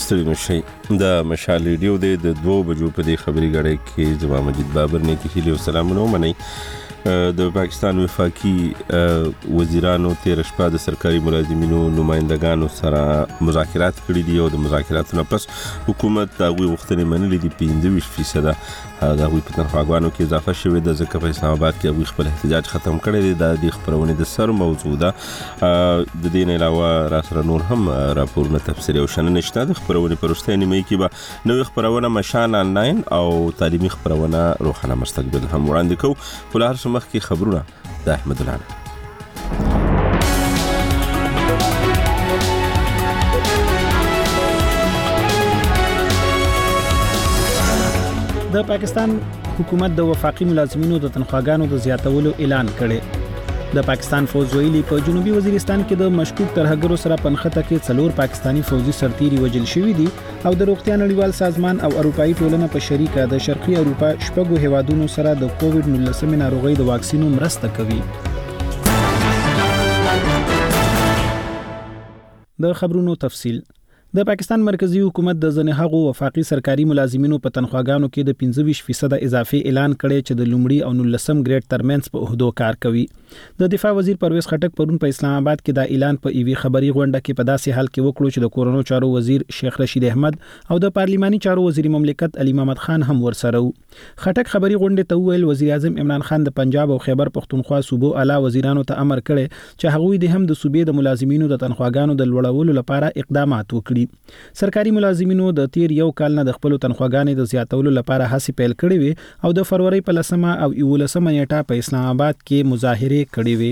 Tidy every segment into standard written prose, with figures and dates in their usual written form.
ستړي مشي د مشال ریډیو د 2 بجو په دې خبري غړې کې زما مجید بابر نه کې هیله سلامونه منئ. د پاکستان وفاقي وزیرانو تیر شپه د سرکاري ملازمینو نمائندگانو سره مذاکرات کړي دي او د مذاکراتونو پس حکومت دا غوښتنې منلې دي 25% دا غوي په تنخواګانو کې اضافه شوې ده ځکه په اسلام آباد کې غوي خپل احتجاج ختم کړی دی. د دې خبرونه د سر موضوع ده. د دې نه علاوه را سره نور هم راپورونه تفصیلي او شننه نشته. د خبرونه پرسته نیمه کې به نوې خبرونه مشان آنلاین او تعلیمي خبرونه روښانه مستقبل هم وړاندې کوو. ولر سمخ کې خبرونه د احمد الله. د پاکستان حکومت د وفاقي ملازمینو د تنخواګانو د زیاتولو اعلان کړي. د پاکستان فوج ویلي په جنوبي وزیرستان کې د مشکوک ترهګرو سره پنخته کې 4 پاکستانی فوجي سرتیري وژل شوي دي او د روغتیا نړیوال سازمان او اروپאי ټولنه په شریکه د شرقي اروپا شپږو هیوادونو سره د کووډ-19 ناروغي د واکسینو مرسته کوي. د خبرونو تفصیل. د پاکستان مرکزی حکومت د ځنې هغو وفاقي سرکاري ملازمینو په تنخواګانو کې د 25% اضافي اعلان کړي چې د لومړي او 19م ګریډ ترمنځ په عہدو کار کوي. د دفاع وزیر پرویز خټک پرون په اسلام آباد کې دا اعلان په ایوي خبري غونډه کې په داسې حال کې وکړو چې د کورونو چارو وزیر شیخ رشید احمد او د پارلیماني چارو وزیر مملکت علي محمد خان هم ورسره وو. خټک خبري غونډه ته ویل وزیر اعظم عمران خان د پنجاب او خیبر پختونخوا صوبو اعلی وزیرانو ته امر کړي چې هغوی د هم د صوبې د ملازمینو د تنخواګانو د لوړولو لپاره اقدامات وکړي. سرکاري ملازمینو د تیر یو کال نه د خپل تنخواګانې د زیاتولو لپاره هڅې پیل کړې وي او د فروری په 10 او 11 نیټه په اسلام آباد کې مظاهره کړې وي.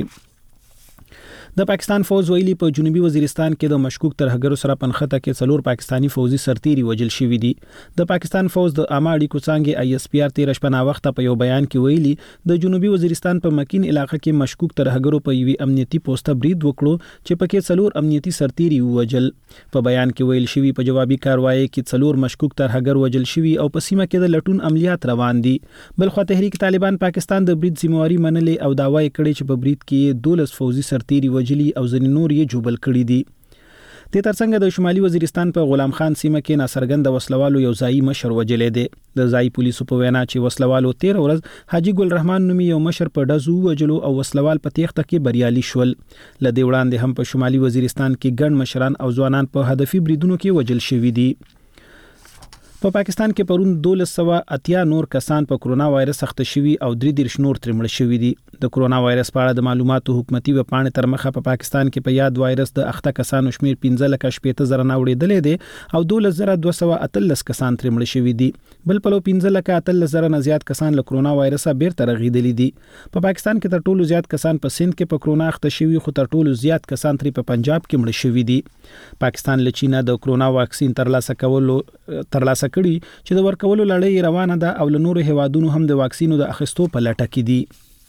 د پاکستان فوج ویلي په جنوبي وزیرستان کې د مشکوک ترهګرو سره پنخته کې 4 پاکستانی فوجي سرتیري وژل شوي دي. د پاکستان فوج د عامه اړیکو څانګې ISPR 13 شپه وخت په یو بیان کې ویلي د جنوبي وزیرستان په مکین علاقې کې مشکوک ترهګرو په یوې امنیتي پوسټه برید وکړو چې پکې 4 امنیتي سرتیري وژل. په بیان کې ویل شوی په جوابي کاروایی کې 4 مشکوک ترهګر وژل شوي او په سیمه کې د لټون عملیات روان دي. بلخو تحریک طالبان پاکستان د برید ذمہواری منلې او داوای کړي چې په برید کې 12 فوجي سرتیري وژلي او ځینې نور یې جوبل کړي دي. د ترڅنګ د شمالي وزیرستان په غلام خان سیمه کې ناصرګند وسلوالو یو ځای مشر وجلې دي. د ځای پولیسو په وینا چې وسلوالو 13 ورځ حاجی ګل رحمان نومي یو مشر په دزو وجلو او وسلوال په تیښته کې بریالي شول. لدې وړاندې هم په شمالي وزیرستان کې ګڼ مشران او ځوانان په هدفي بریدونو کې وجل شوي دي. په پاکستان کې پرون 1280 نور کسان په کرونا وایرس اخته شوي او 33 نور ترمړ شوي دي. د کرونا وایرس په اړه د معلوماتو حکومتي وپاڼې تر مخه په پاکستان کې په یاد وایرس د اخته کسانو شمیر 15,000 نه وړېدلې دي او 12,218 کسان ترمړ شوي دي. بل په 15,000 نه زیات کسان له کرونا وایرسه بیرته رغېدلي دي. په پاکستان کې تر ټولو زیات کسان په سند کې په کرونا اخته شوي خو تر ټولو زیات کسان ترې په پنجاب کې مړ شوي دي. پاکستان له چین د کرونا واکسین ترلاسه کړي چې د ورکولو لړۍ روانه ده او له نورو هیوادونو هم د واکسینو د اخیستو په لټه کې دي.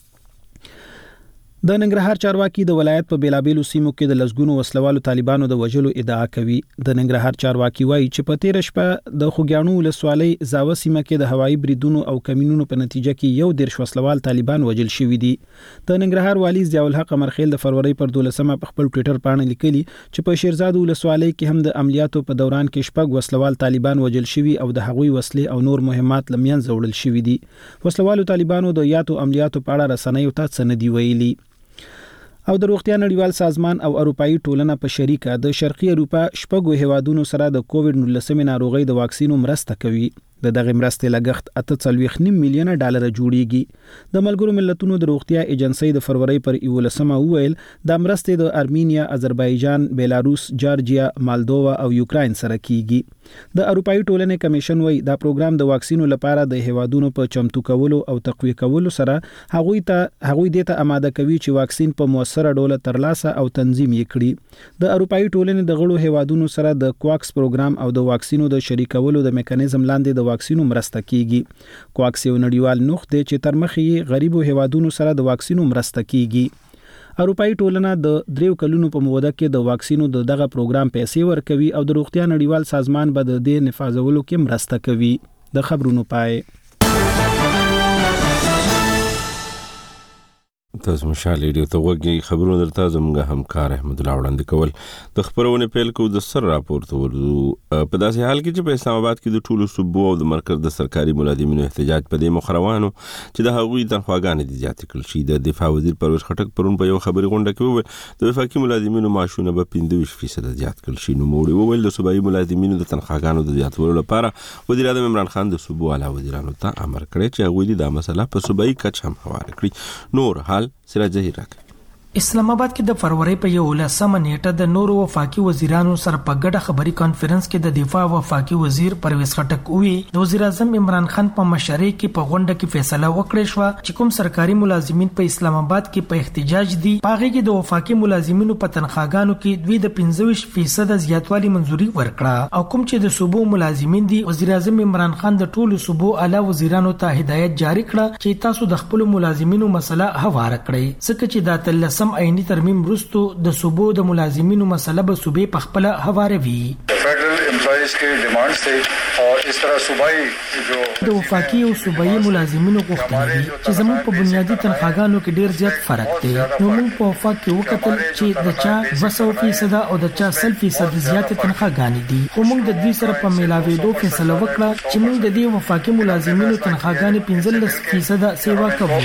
د ننګرهار چارواکي د ولایت په بیلابیلو سیمو کې د لسګونو وسلوالو طالبانو د وژلو ادعا کوي. د ننګرهار چارواکي وایي چې په 13 شپه د خوګیاڼو ولسوالۍ زاوه سیمه کې د هوایي بریدونو او کمینونو په نتیجه کې 11 وسلوال طالبان وژل شوي دي. د ننګرهار والی ضیاء الحق امرخیل د فروری پر 12 په خپل ټوئیټر باندې لیکلي چې په شیرزاد ولسوالۍ کې هم د عملیاتو په دوران کې شپږ وسلوال طالبان وژل شوي او د هغوی وسلې او نور مهمات لمنځه وړل شوي دي. وسلوالو طالبانو د یاتو عملیاتو په اړه رسنیو ته څه نه دی ویلي. او د روغتیا نړیوال سازمان او اروپאי ټولنه په شریکه د شرقي اروپا شپږو هیوادونو سره د کووډ-19 ناروغي د واکسینو مرسته کوي. د دغه مرستې لګښت 8.9 میلیونه ډالر جوړیږي. د ملګرو ملتونو د روغتیا ایجنسی د فروری پر 11 ویل د مرستې د ارمینیا، آذربایجان، بیلاروس، جارجیا، مالدووا او یوکراین سره کیږي. د اروپאי ټولنې کمیشن وایي دا پروګرام د واکسینو لپاره د هیوادونو په چمتو کولو او تقویه کولو سره هغوی ته آماده کوي چې واکسین په موثره ډول ترلاسه او تنظیم یې کړي. د اروپאי ټولنې د غړو هیوادونو سره د کوواکس پروګرام او د واکسینو د شریکولو د میکانیزم لاندې د واکسینو مرسته کیږي. کوواکس یو نړیوال نوښت دی چې تر مخې غریبو هیوادونو سره د واکسینو مرسته کیږي. اروپאי ټولنه د 3 کلونو په موده کې د واکسینو دغه پروګرام پیسې ورکوي او د روغتیا نړیوال سازمان به د دې نفاذولو کې مرسته کوي. د خبرونو پای تاسو مشال ریډیو ته وګورئ خبرونه درته زموږ همکار احمد الله وړاندې کول د خبرونه پیل کو د سر راپورته ورو په داسې حال کې چې په اسلام آباد کې د ټولو صوبو او د مرکز د سرکاري ملازمینو احتجاج په دې مخروانو چې د هغوی تنخواګانې دي زیاتې کړل شي. د دفاع وزیر پرویز خټک پرون په یو خبري غونډه کې وویل د وفاقي ملازمینو معاشونه به 15% زیات کړل شي. نو موږ وویل د صوبایي ملازمینو د تنخواګانو د زیاتولو لپاره وزیر اعظم عمران خان د صوبو اعلی وزیرانو ته امر کړی چې هغوی د مسله په صوبایي کچ هم حواله کړي. نور حال سراج زهیر راک. اسلام آباد کې د فروری په 11 نیټه د نورو وفاقي وزیرانو سره په ګډه خبري کانفرنس کې د دفاع وفاقي وزیر پرویز خټک وی د وزیر اعظم عمران خان په مشرۍ کې په غونډه کې فیصله وکړه شو چې کوم سرکاري ملازمین په اسلام آباد کې په احتجاج دي پاغه کې د وفاقي ملازمینو په تنخواګانو کې دوی د 15% زیاتوالی منزوري ورکړه او کوم چې د صوبو ملازمین دي وزیر اعظم عمران خان د ټولو صوبو اعلی وزیرانو ته هدایت جاری کړه چې تاسو د خپل ملازمینو مسله حواله کړئ ځکه چې د تلسم عیني ترمیم وروسته د صوبو د ملازمینو مسله به صوبې په خپل حواروي. فیډرل امپلایز کې ډیمانډز ته او اس طرح صوبایي جو د وفاقي او صوبایي ملازمینو غوښتنې دي چې زموږ په بنیادی تنخواګانو کې ډیر زیات فرق دی. نو موږ په وفاق کې وکتل چې د چا 200% او د چا 100% زیات تنخواګانې دي خو موږ د دې سره په ملاوېدو فیصله وکړه چې موږ د دې وفاقي ملازمینو تنخواګانې 15% سیوا کوو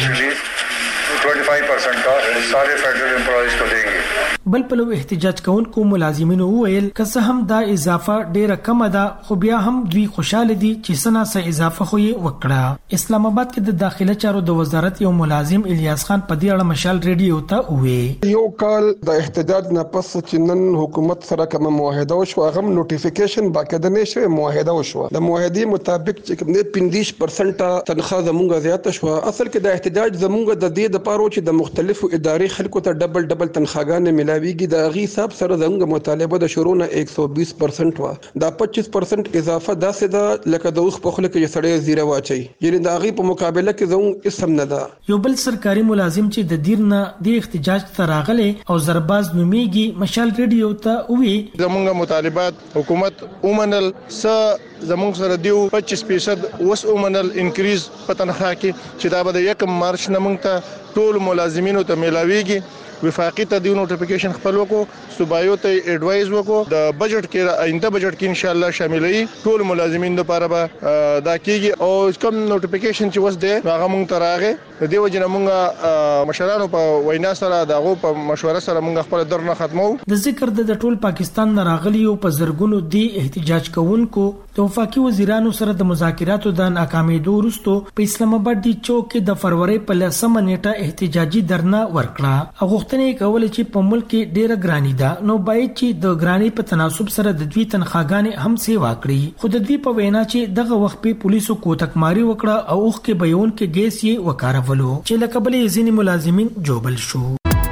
25% کا سارے فیڈرل امپلائیز کو دیں گے. بل په لو احتجاج کوونکو ملازمینو وویل که څه هم دا اضافه ډیره کم ده خو بیا هم دوی خوشاله دي چې سنا سه اضافه خو یې وکړه. اسلام آباد کې د داخله چارو د وزارت یو ملازم الیاس خان په دې اړه مشال ریډیو ته وویل یو کال د احتجاج نه پس چې نن حکومت سره کوم معاهده وشو هغه نوټیفیکیشن باقاعده نشوي معاهده وشو د معاهدې مطابق چې کوم 15% تنخواه زموږه زیاته شو. اصل کې د احتجاج زموږه د دې د پاره چې د مختلفو اداري خلکو ته ډبل تنخواګانې ملاويږي د غي حساب سره زموږ مطالبه د شروع نه 120% وا دا 25% اضافه داسې ده لکه د اوخ په خله کې سړی زیره واچي یعنی د غي په مقابله کې زموږ اسم نه ده. یو بل سرکاري ملازم چې د دیر نه د احتجاج تراغله او زرباز نوميږي مشال ریډیو ته وی زموږ مطالبات حکومت اومنل زموږ سره دیو 25% وس اومنل انکریز په تنخواه کې چې دا به 1 مارچ نه موږ ته ټول ملازمینو ته ملاويږي. وفاقي ته دی نوټیفیکیشن خپل وکړو صوبایو ته ایڈوایز وکړو د بجټ کې آینده بجټ کې ان شاء الله شاملوي ټول ملازمین لپاره به دا کیږي او کوم نوټیفیکیشن چې وس دی هغه مونږ ته راغی د دې وجه نه مونږ مشرانو په وینا سره دغه په مشوره سره مونږ خپل درنه ختمو. د ذکر د ټول پاکستان نه راغلی او په زرګونو دی احتجاج کوونکو د وفاقي وزیرانو سره د مذاکراتو د ناکامېدو وروسته په اسلام آباد دی چوک کې د فروری په 10 نیټه احتجاجي درنه ورکړه او غوښتنې کول چې په ملک کې ډیره ګرانی ده نو باید چې د ګرانی په تناسب سره د دوی تنخواګانې هم سیوا کړي. خو د دوی په وینا چې دغه وخت په پولیسو کوتکماری وکړه او اوخ کې بیون کې ګیس یې وکارولو چې لکه بلې ځینې ملازمین جوبل شو.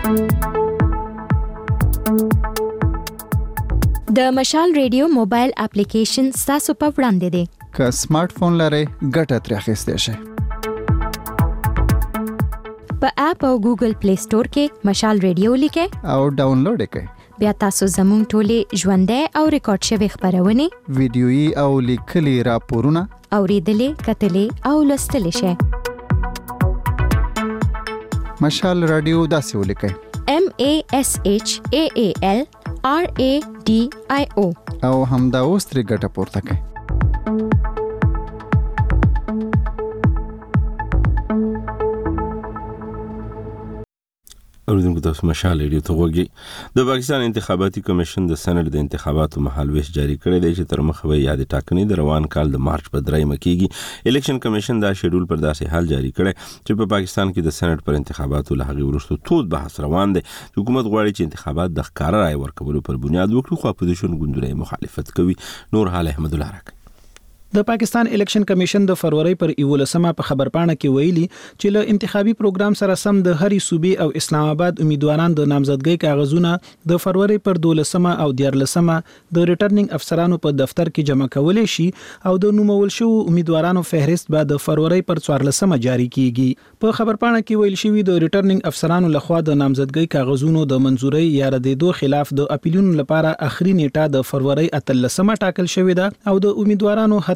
د مشال ریډیو موبایل اپلیکیشن تاسو په وړاندې دی که سمارټ فون لرئ ګټه ترې اخیستی شئ. په اپ او ګوګل پلی سٹور کې مشال ریډیو لیکئ او ډاونلوډ کړئ. بیا تاسو زموږ ټولې ژوندۍ او ریکارډ شوی خبرونه ویډیويي او لیکلي راپورونه اوریدلې کتلې او لوستلې شئ. مشال رادیو داسې ولیکئ MASHAAL RADIO او همدا اوس ترې ګټه پورته کړئ. اوریدونکو تاسو مشال ریډیو ته وګورئ. د پاکستان انتخاباتي کمیشن د سند د انتخاباتو مهالويش جاری کړی دی چې تر مخه به یاد ټاکنې د روان کال د مارچ په 3 کېږي. الیکشن کمیشن دا شیډول پر داسې حال جاری کړی چې په پاکستان کې د سند پر انتخاباتو له هغې وروسته تود بحث روان دی. حکومت غواړي چې انتخابات د ښکاره رای ورکولو پر بنیاد وکړي خو اپوزیشن ګوندونه مخالفت کوي. نور حال احمد الله راک. د پاکستان الیکشن کمیشن د فروری پر 11 په خبرپاڼه کې ویلي چې له انتخابي پروګرام سره سم د هرې صوبې او اسلام آباد امیدواران د نامزدګۍ کاغذونه د فروری پر 12 او 14 د ریټرنینګ افسرانو په دفتر کې جمع کولای شي او د نومول شو امیدوارانو فهرست به د فروری پر 14 جاری کیږي. په خبرپاڼه کې ویل شوی د ریټرنینګ افسرانو لخوا د نامزدګۍ کاغذونو د منزورۍ یا ردیدو خلاف د اپیلونو لپاره اخري نیټه د فروری 13 ټاکل شوې ده او د امیدوارانو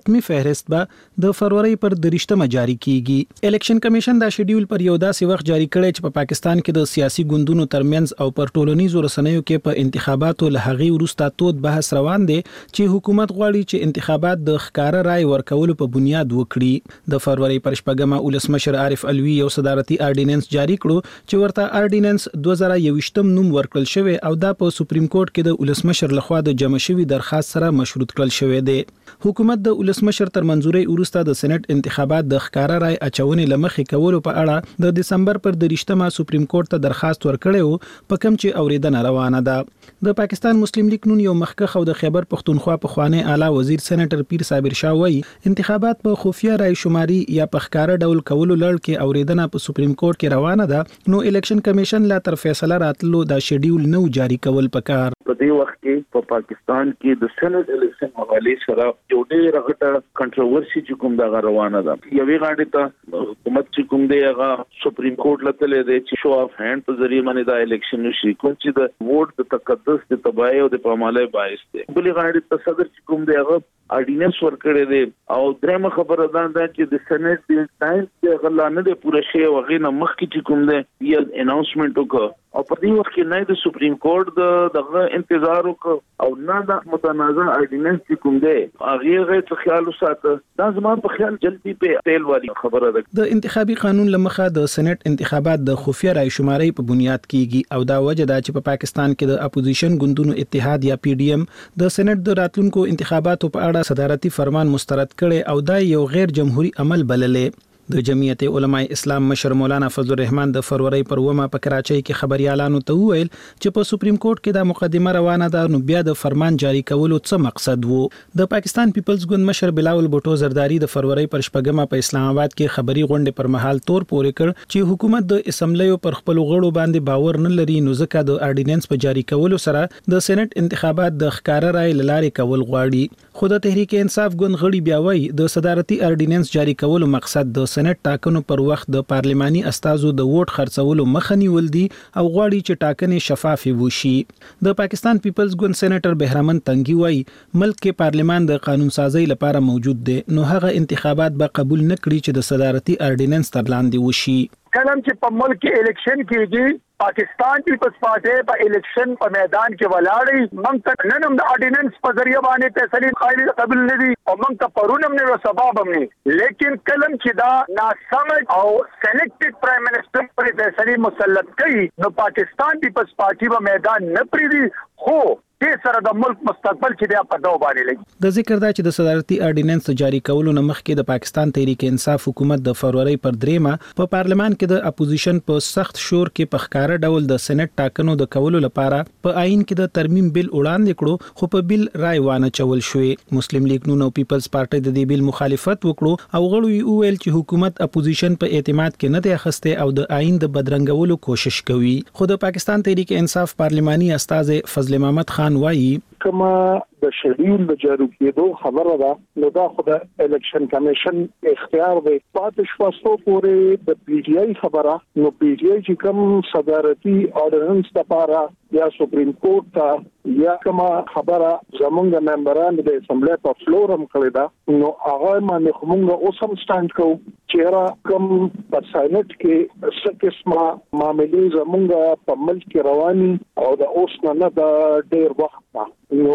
حتمی فهرست به د فروری پر 23 جاری کیږي. الیکشن کمیشن دا شیډیول پر یو داسې وخت جاری کړی چې په پاکستان کې د سیاسي ګوندونو ترمنځ او پر ټولنیزو رسنیو کې په انتخاباتو له هغې وروسته تود بحث روان دی چې حکومت غواړي چې انتخابات د ښکاره رای ورکولو په بنیاد وکړي. د فروری پر 8 ولسمشر عارف الوی یو صدارتي آرډیننس جاری کړو چې ورته آرډیننس 2021 نوم ورکړل شوی او دا په سپریم کورټ کې د ولسمشر لخوا د جمع شوی درخواست سره مشروط کړل شوی دی. حکومت د ولسمشر تر منځوري وروسته د سېنات انتخابات د ښکاره رای اچونې لمخې کولو په اړه د دسمبر پر 23 سپریم کورټ ته درخواست ورکړی په کوم چې اوریدنه روانه ده. د پاکستان مسلم لیگ نون یو مخکخ او د خیبر پختونخوا په خوانی اعلی وزیر سېنیټر پیر صابر شاه وایي انتخابات په خفیه رای شماري یا په ښکاره ډول کولو لړ کې اوریدنه په سپریم کورټ کې روانه ده نو الیکشن کمیشن لا تر فیصله راتلو دا شیډیول نو جاری کول پکار. په دې وخت کې په پاکستان کې د سېنات الیکشن حواله سره یو ډېر غټه کنټروورسي چې کوم دا روانه ده. یوې غاډې ته حکومت چې کوم دی هغه سپریم کورټ لته دی چې شو اف هاند په ذریعہ باندې دا الیکشن نشي کوم چې د ووټ د تقدس د تباہي او د پاماله باعث دی. بلې غاډې ته صدر چې کوم دی هغه آرډیننس ورکړی دی او درېمه خبره ده چې د سېنات د ټایم د غلانه د پوره شی او غینه مخکې چې کوم دی یا اناونسمنت وکړ او په دې وخت کې نه د سپریم کورټ دغه انتظار وکړ او نه د متنازع آرډیننس چې کوم دی هغه څه خیال وساته. دا زما په خیال جلدی په تیل والی خبره ده. د انتخابي قانون لمخه د سېنات انتخابات د خفیه رای شماري په بنیاد کیږي او دا وجه ده چې په پاکستان کې د اپوزیشن ګوندونو اتحاد یا پی ډی ایم د سېنات د راتلونکو انتخاباتو په اړه صدارتي فرمان مسترد کړي او دا یو غیر جمهوریت عمل بللې. د جمعیت علماء اسلام مشر مولانا فضل الرحمن د فروری پر 1 په کراچۍ کې خبريالانو ته وویل چې په سپریم کورټ کې د مقدمه روانه ده نو بیا د فرمان جاری کولو څه مقصد وو. د پاکستان پیپلز ګوند مشر بلاول بوټو زرداری د فروری پر 8 په اسلام آباد کې خبري غونډه پر مهال تور پورې کړ چې حکومت د اسمبلیو پر خپل غړو باندې باور نه لري نو ځکه د آرډیننس په جاری کولو سره د سېنات انتخابات د ښکاره رای لارې کول غواړي. خو د تحریک انصاف ګوند غړي بیا وایي د صدارتي آرډیننس جاری کولو مقصد د سېنات ټاکنو پر وخت د پارلماني استازو د ووټ خرڅولو مخه نیول دي او غواړي چې ټاکنې شفافې وشي. د پاکستان پیپلز ګوند سېنیټر بهرمن تنګي وایي ملک کې پارلمان د قانون سازي لپاره موجود دی نو هغه انتخابات به قبول نه کړي چې د صدارتي آرډیننس تر لاندې وشي. کلم چې په ملک کې الیکشن کېږي پاکستان پیپلز پارټي په الیکشن په میدان کې ولاړی موږ ته ننم د آرډیننس په ذریعہ باندې فیصله قابل قبول نه دي او موږ ته پرونم نه سبب هم نه لیکن کلم چې دا ناسمج او سلیکټډ پرایم منسٹر پر فیصله مسلط کړي نو پاکستان پیپلز پارټي په میدان نه پریدي خو دې سره د ملک مستقبل چې بیا په داو باندې لګي. د ذکر دا چې د صدارتي آرډیننس جاری کولو نه مخکې د پاکستان تحریک انصاف حکومت د فروری پر 3 په پارلمان کې د اپوزیشن په سخت شور کې په ښکارا ډول د سېنات ټاکنو د کولو لپاره په آئین کې د ترمیم بل وړاندې کړو خو په بل رای وانه چول شوې. مسلم لیگ نون او پیپلز پارټي د دې بل مخالفت وکړو او غړو یې وویل چې حکومت اپوزیشن په اعتماد کې نه دی اخسته او د آئین د بدرنګولو کوشش کوي. خو د پاکستان تحریک انصاف پارلماني استاد فضل محمد خان وایي کما د شیډیول د جارو کېدو خبره ده نو دا خو د الیکشن کمیشن اختیار دی. پاتې شوستو پورې د پی ټی آی خبره نو پی ټی آی چې کوم صدارتي آرډیننس لپاره یا سپریم کورټ ته یا کومه خبره زمونږ ممبران د اسمبلی په فلورم کړی دا نو هغه باندې موږ اوس هم سټاند کوو چې را کوم په سېنات کې څه قسمه معاملې زمونږ په ملک کې رواني او د اوس نه د ډېر وخت نو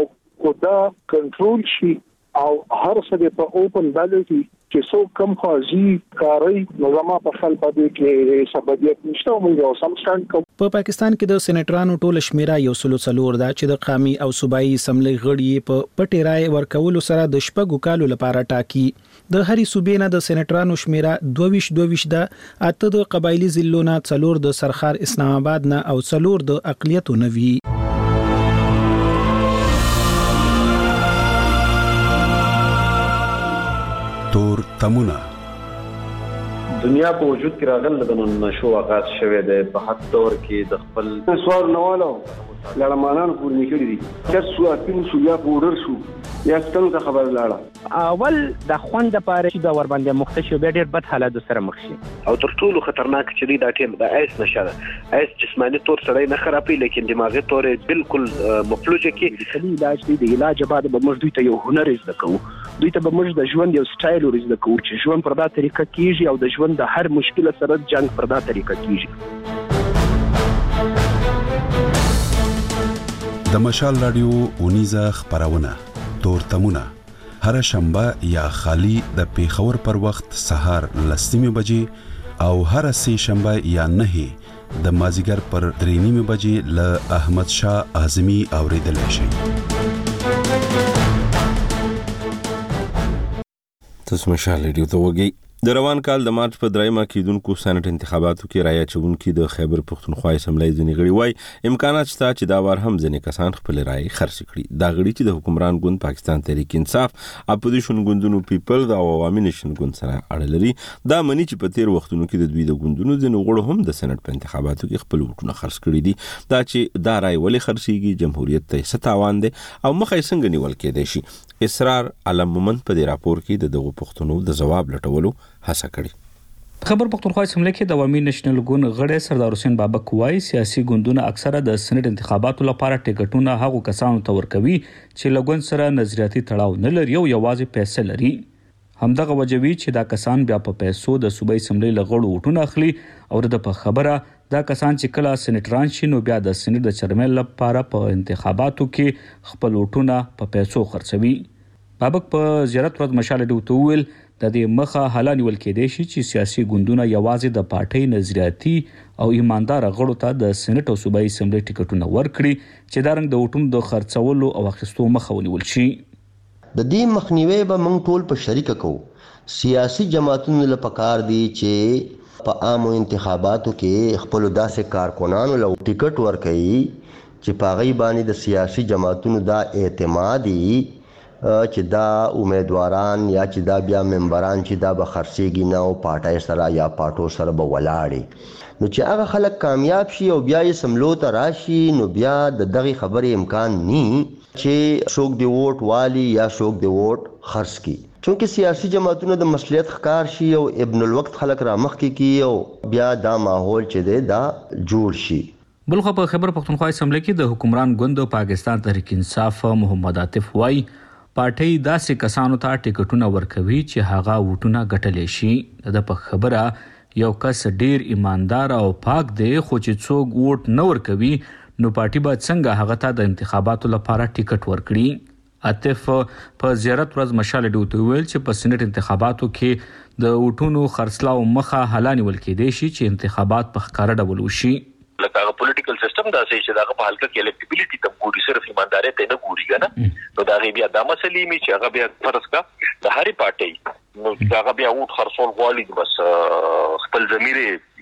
خدا کنټرول شي او هر څه په اوپن بیلټ چې څو کم خاصي کاری نظام په خپل پدې کې سببیت نشته موږ سم سټاند کوو. په پاکستان کې د سېنیټرانو ټول شمیره 104 ده چې د قومي او صوبایي اسمبلی غړي په پټي رای ورکولو سره د شپږو کالو لپاره ټاکي. د هرې صوبې نه د سېنیټرانو شمیره 22 ده، اته د قبایلی ضلعو نه، 4 د سرخار اسلام آباد نه او 4 د اقلیتو نه وي. تور تمونه دنیا په وجود کې راغله د نشو آغاز شوه د په حد دور کې د خپل سوار نوالو لړمانان پور نکړي دي چې سو اپین سو یا پورر شو یا ستنو ته خبر لاړه اول د خوند لپاره چې د ور باندې مختشو به ډېر بد حالات سره مخ شي او تر ټولو خطرناک چې دا ټیم د ایس نشه ایس جسمانی تور سره نه خرابې لیکن دماغي تور بالکل مفلوجه کې د علاج د علاج بعد به موږ دوی ته یو هنر زده کوو دوی ته به موږ د ژوند یو سټایل ورزده کوو چې ژوند پر دا طریقه کیږي او د ژوند د هر مشکل سره جنگ پر دا طریقه کیږي. د مشال رادیو اونیزه خبرونه تورتمونه هر شنبه یا خالی د پیښور پر وخت سهار 10:00 بجې او هر سه شنبه یا 9 د مازیګر پر 3:30 بجې ل احمد شاه اعظمي اوریدل شي. تاسو مشال رادیو ته وګورئ. د روان کال د مارچ په 3 کېدونکو سېنات انتخاباتو کې رایه چونکي د خیبر پختونخوا اسمبلی ځنې غړي وای امکانات شته چې دا وار هم ځنې کسان خپل رایه خرڅ کړي. دا غړي چې د حکمران ګوند پاکستان تحریک انصاف اپوزیشن ګوندونو پیپلز او عوامي نشن ګوند سره اړه لري. دا مني چې په تیر وختونو کې د دوی د ګوندونو ځنې غړو هم د سېنات په انتخاباتو کې خپل ووټونه خرڅ کړي دي. دا چې دا رایه ولې خرڅيږي جمهوریت ته څه تاوان دی او مخه یې څنګه نیول کېدای شي. اسرار علم مومند په دې راپور کې د دغو پښتنو د جواب لټولو هڅه کړې. خبر پختونخوا اسمبلی کې د عوامي نېشنل ګوند غړی سردار حسین بابک وایي سیاسي ګوندونه اکثره د سېنات انتخاباتو لپاره ټیکټونه هغو کسانو ته ورکوي چې له ګوند سره نظریاتي تړاو نه لري او یوازې پیسې لري. همدغه وجوي چې دا کسان بیا په پیسو د صوبایي اسمبلی له غړو وټونه اخلي او د په خبره دا کسان چې کله سېنټران شي نو بیا د سېنات د چیرمن لپاره په انتخاباتو کې خپل وټونه په پیسو خرڅوي. بابک په زیارت ورځ مشال رادیو ته وویل د دې مخه حالا نیول کېدای شي چې سیاسي ګوندونه یوازې د پارټۍ نظریاتي او ایماندار غړو ته د سېنات او صوبایي اسمبلی ټیکټونه ورکړي چې دا رنګ د وټونو د خرڅولو او اخیستو مخه ونیول شي. د دې مخنیوي به موږ ټول په شریکه کوو. سیاسي جماعتونو له پکار دي چې په عامو انتخاباتو کې خپل داسې کارکونانو له ټیکټ ورکړي چې په غي باندې د سیاسي جماعتونو دا اعتمادي چې دا امیدواران یا چې دا بیا ممبران چې دا به خرڅيږي نه او پارټای سره یا پارټو سره به ولاړي نو چې هغه خلک کامیاب شي او بیا یې سملو ته راشي نو بیا د دغه خبرې امکان ني چې څوک دی ووټ والی یا څوک دی ووټ خرڅ کی. چونکه سیاسي جماعتونو د مسؤلیت ښکار شي او ابن الوقت خلک را مخ کی او بیا دا ماحول چې دی دا جوړ شي. بلخو په خبر پختونخوا اسمبلی کې د حکمران ګوند پاکستان تحریک انصاف محمد عاطف وای پارټي داسې کسانو ته ټیکټونه ورکوي چې هغه وټونه ګټلې شي. د په خبره یو کس ډیر ایماندار او پاک دی خو چې څوک ووټ نه ورکوي نو پارټي به څنګه هغه ته د انتخاباتو لپاره ټیکټ ورکړي. عاطف په زیارت ورځ مشال رادیو ته ویل چې په سېنات انتخاباتو کې د وټونو خرڅلاو مخه حالا نیول کېدای شي چې انتخابات په ښکاره ډول وشي. لکه هغه پولیټیکل سیستم دا چې دغه په حلقه کې الیکټیبিলিټی ته ګوري صرف ایمانداري ته نه ګوري کنه نو دا بیا د مسلې می چې هغه بیا فرض کا د هرې پارټي نو هغه بیا ووټ خرڅول غواړي بس خپل ضمیر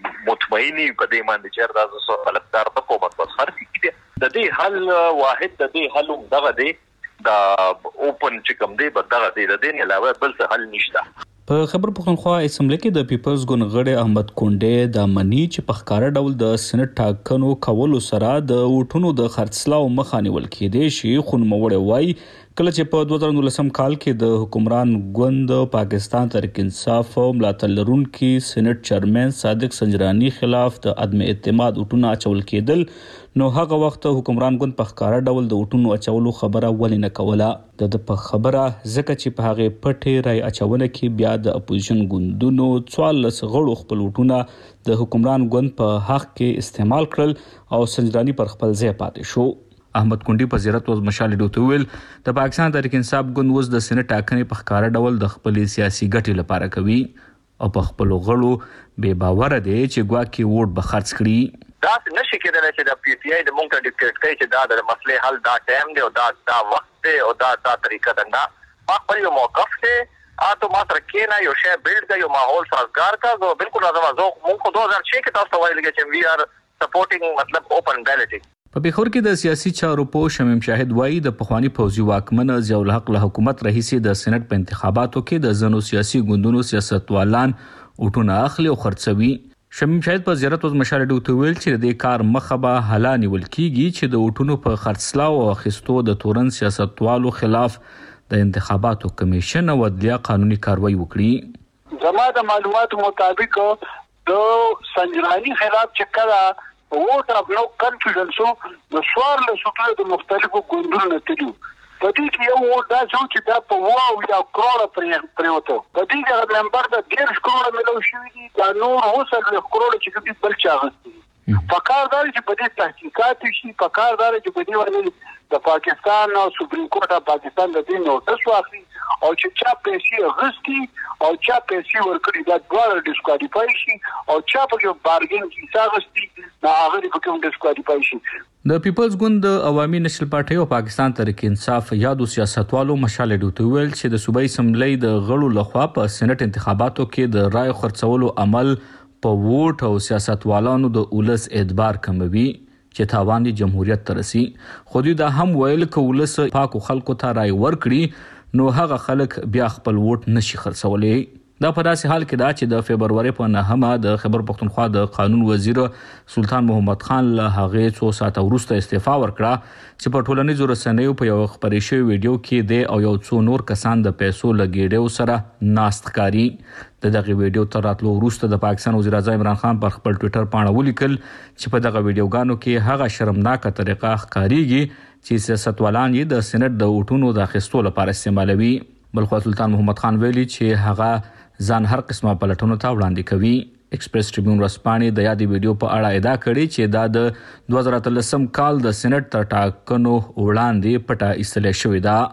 مطمئنی په دې باندې چې دا غلطار د حکومت په خرڅ کې د دې حل واحد د دې حل دغه دی دا اوپن چې کوم دی به دغه دی د دې نه علاوه بل څه حل نشته. په خبر پختونخوا اسمبلی کې د پیپلز ګوند غړی احمد کونډې د منی چې په ښکارا ډول د سېنات ټاکنو کولو سره د وټونو د خرڅلاو مخه نیول کېدای شي. خو نوموړی وایي کله چې په 2019 کال کې د حکمران ګوند پاکستان تحریک انصاف ملاتړ لرونکي سېنات چیرمن صادق سنجرانی خلاف د عدم اعتماد وټونه اچول کېدل نو هغه وخت حکمران ګوند په ښکارا ډول د وټونو اچولو خبره ولې نه کوله. د په خبره ځکه چې په هغه پټې رای اچونه کې بیا د اپوزیشن ګوندونو 44 غړو خپل وټونه د حکمران ګوند په حق کې استعمال کړل او سنجرانی پر خپل ځای پاتې شو. احمد کونډي په زیارت ورځ مشال رادیو ته ویل د پاکستان تحریک انصاف ګوند اوس د سېنات ټاکنې په ښکارا ډول د خپل سیاسي ګټې لپاره کوي او په خپل غړو بے باور دي چې ګواکې ووټ به خرڅ کړي. دا نشي کېدای چې د پی ټی آی د مونږ ته ډیکټیټ کوي چې دا د مسلې حل دا ټایم دی او دا وخت دی او دا طریقه ده نه خپل یو موقف دی تو ما سره کېنا یو شی بیلډ کا یو ماحول سازگار کا جو بالکل راځه مونږ خو 2006 کې تاسو وایي چې وی آر سپورټینګ مطلب اوپن بیلټینګ. په پیښور کې د سیاسي چارو په شمیم شاهد وایي د پخوانی پوځي واکمن ضیاء الحق له حکومت رئیس د سېنات په انتخاباتو کې د زنو سیاسي ګوندونو سیاستوالان وټونه اخلي او خرڅوي. شمیم شاهد په زیارت ورځ مشال رادیو ته ویل چې د کار مخه به حالا نیول کیږي چې د وټونو په خرڅلاو او اخیستو د تورن سیاستوالو خلاف د انتخاباتو کمیشن او عدلیه قانوني کاروایی وکړي. زما د معلوماتو مطابق د سنجرانی خلاف چې کله ووټ اف نو کنفیډنس نو سوار له سوټه د مختلفو ګوندونو نتیجو په دې کې یو ووټ داسې و چې دا په 2 کروڑه پرېوته. په دې کې هغه ممبر ته 1.5 کروڑه میلاو شوي دي، دا نور 2 کروڑه چې کوم بل چا اخیستي دي. پکار دا چې په دې تحقیقات شي، پکار دا چې په دې باندې د پاکستان او سپریم کورټ د پاکستان د دین نوټس واخلي او چې چا پیسې اخیستي او چا پیسې ورکړي دا دواړه ډیسکوالیفای شي او چا په کې بارګین کې اخیستي دا هغه په کوم ډیسکوالیفای شي. د پیپلز ګوند د عوامي نشل پارټي او پاکستان تحریک انصاف یادو سیاستوالو مشال ډوټ ویل چې د صوبایي اسمبلی د غړو لخوا په سېنات انتخاباتو کې د رای خرڅولو عمل په ووټ او سیاستوالانو د اولس اعتبار کموي چې تاوان جمهوریت ترسي. خو دوی دا هم ویل چې اولس پاکو خلکو ته رای ورکړي نو هغه خلک بیا خپل ووټ نشي خرڅولی. دا په داسې حال کې دا چې د فبرवरी په 9 د خیبر پختونخوا د قانون وزیر سلطان محمد خان له هغې څو ساعته وروسته استعفا ورکړه چې په ټولنیزو رسنیو په یو خپرې شوي ویډیو کې دی او یو څو نور کسان د پیسو له ګېډیو سره ناست ښکاري. د دغه ویډیو تر راتلو وروسته د پاکستان وزیر اعظم عمران خان پر خپل ټویټر پاڼه ولیکل چې په دغه ویډیوګانو کې هغه شرمناکه طریقه ښکاریږي چې سیاستوالان یې د سېنات د ووټونو د اخیستو لپاره استعمالوي. بلخو سلطان محمد خان ویلي چې هغه ځان هر قسمه پلټونو ته وړاندې کوي. ایکسپریس ټریبیون ورځپاڼې د یادې ویډیو په اړه ادعا کړې چې دا د 2013 کال د سېنات تر ټاکنو وړاندې پټه ایستل شوې ده.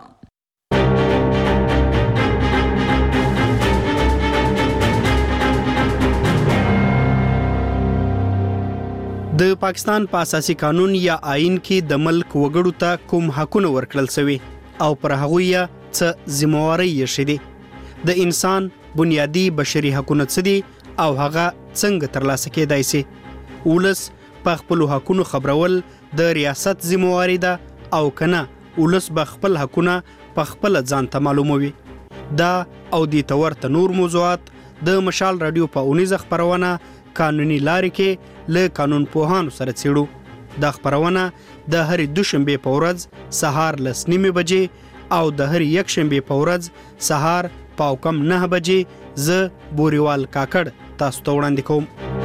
د پاکستان په اساسي قانون یا آئین کې د ملک وګړو ته کوم حقونه ورکړل شوي او پر هغوی یې څه ذمہواری یې شدي. د انسان بنیادی بشري حقونه څه دي او هغه څنګه ترلاسه کېدای شي. ولس په خپل حقونو خبرول د ریاست ذمہواری ده او کنه ولس به خپل حقونه په خپل ځان ته معلوموي. دا او د تورته نور موضوعات د مشال رادیو په اونیزه خبرونه قانوني لارې کې له قانون پوهانو سره څېړو. دا خبرونه د هرې دوشنبه په ورځ سهار 9:30 بجې او د هرې یکشنبه په ورځ سهار 9:15 بجې ز بوريوال کاکړ تاسو ته وړاندې کوم.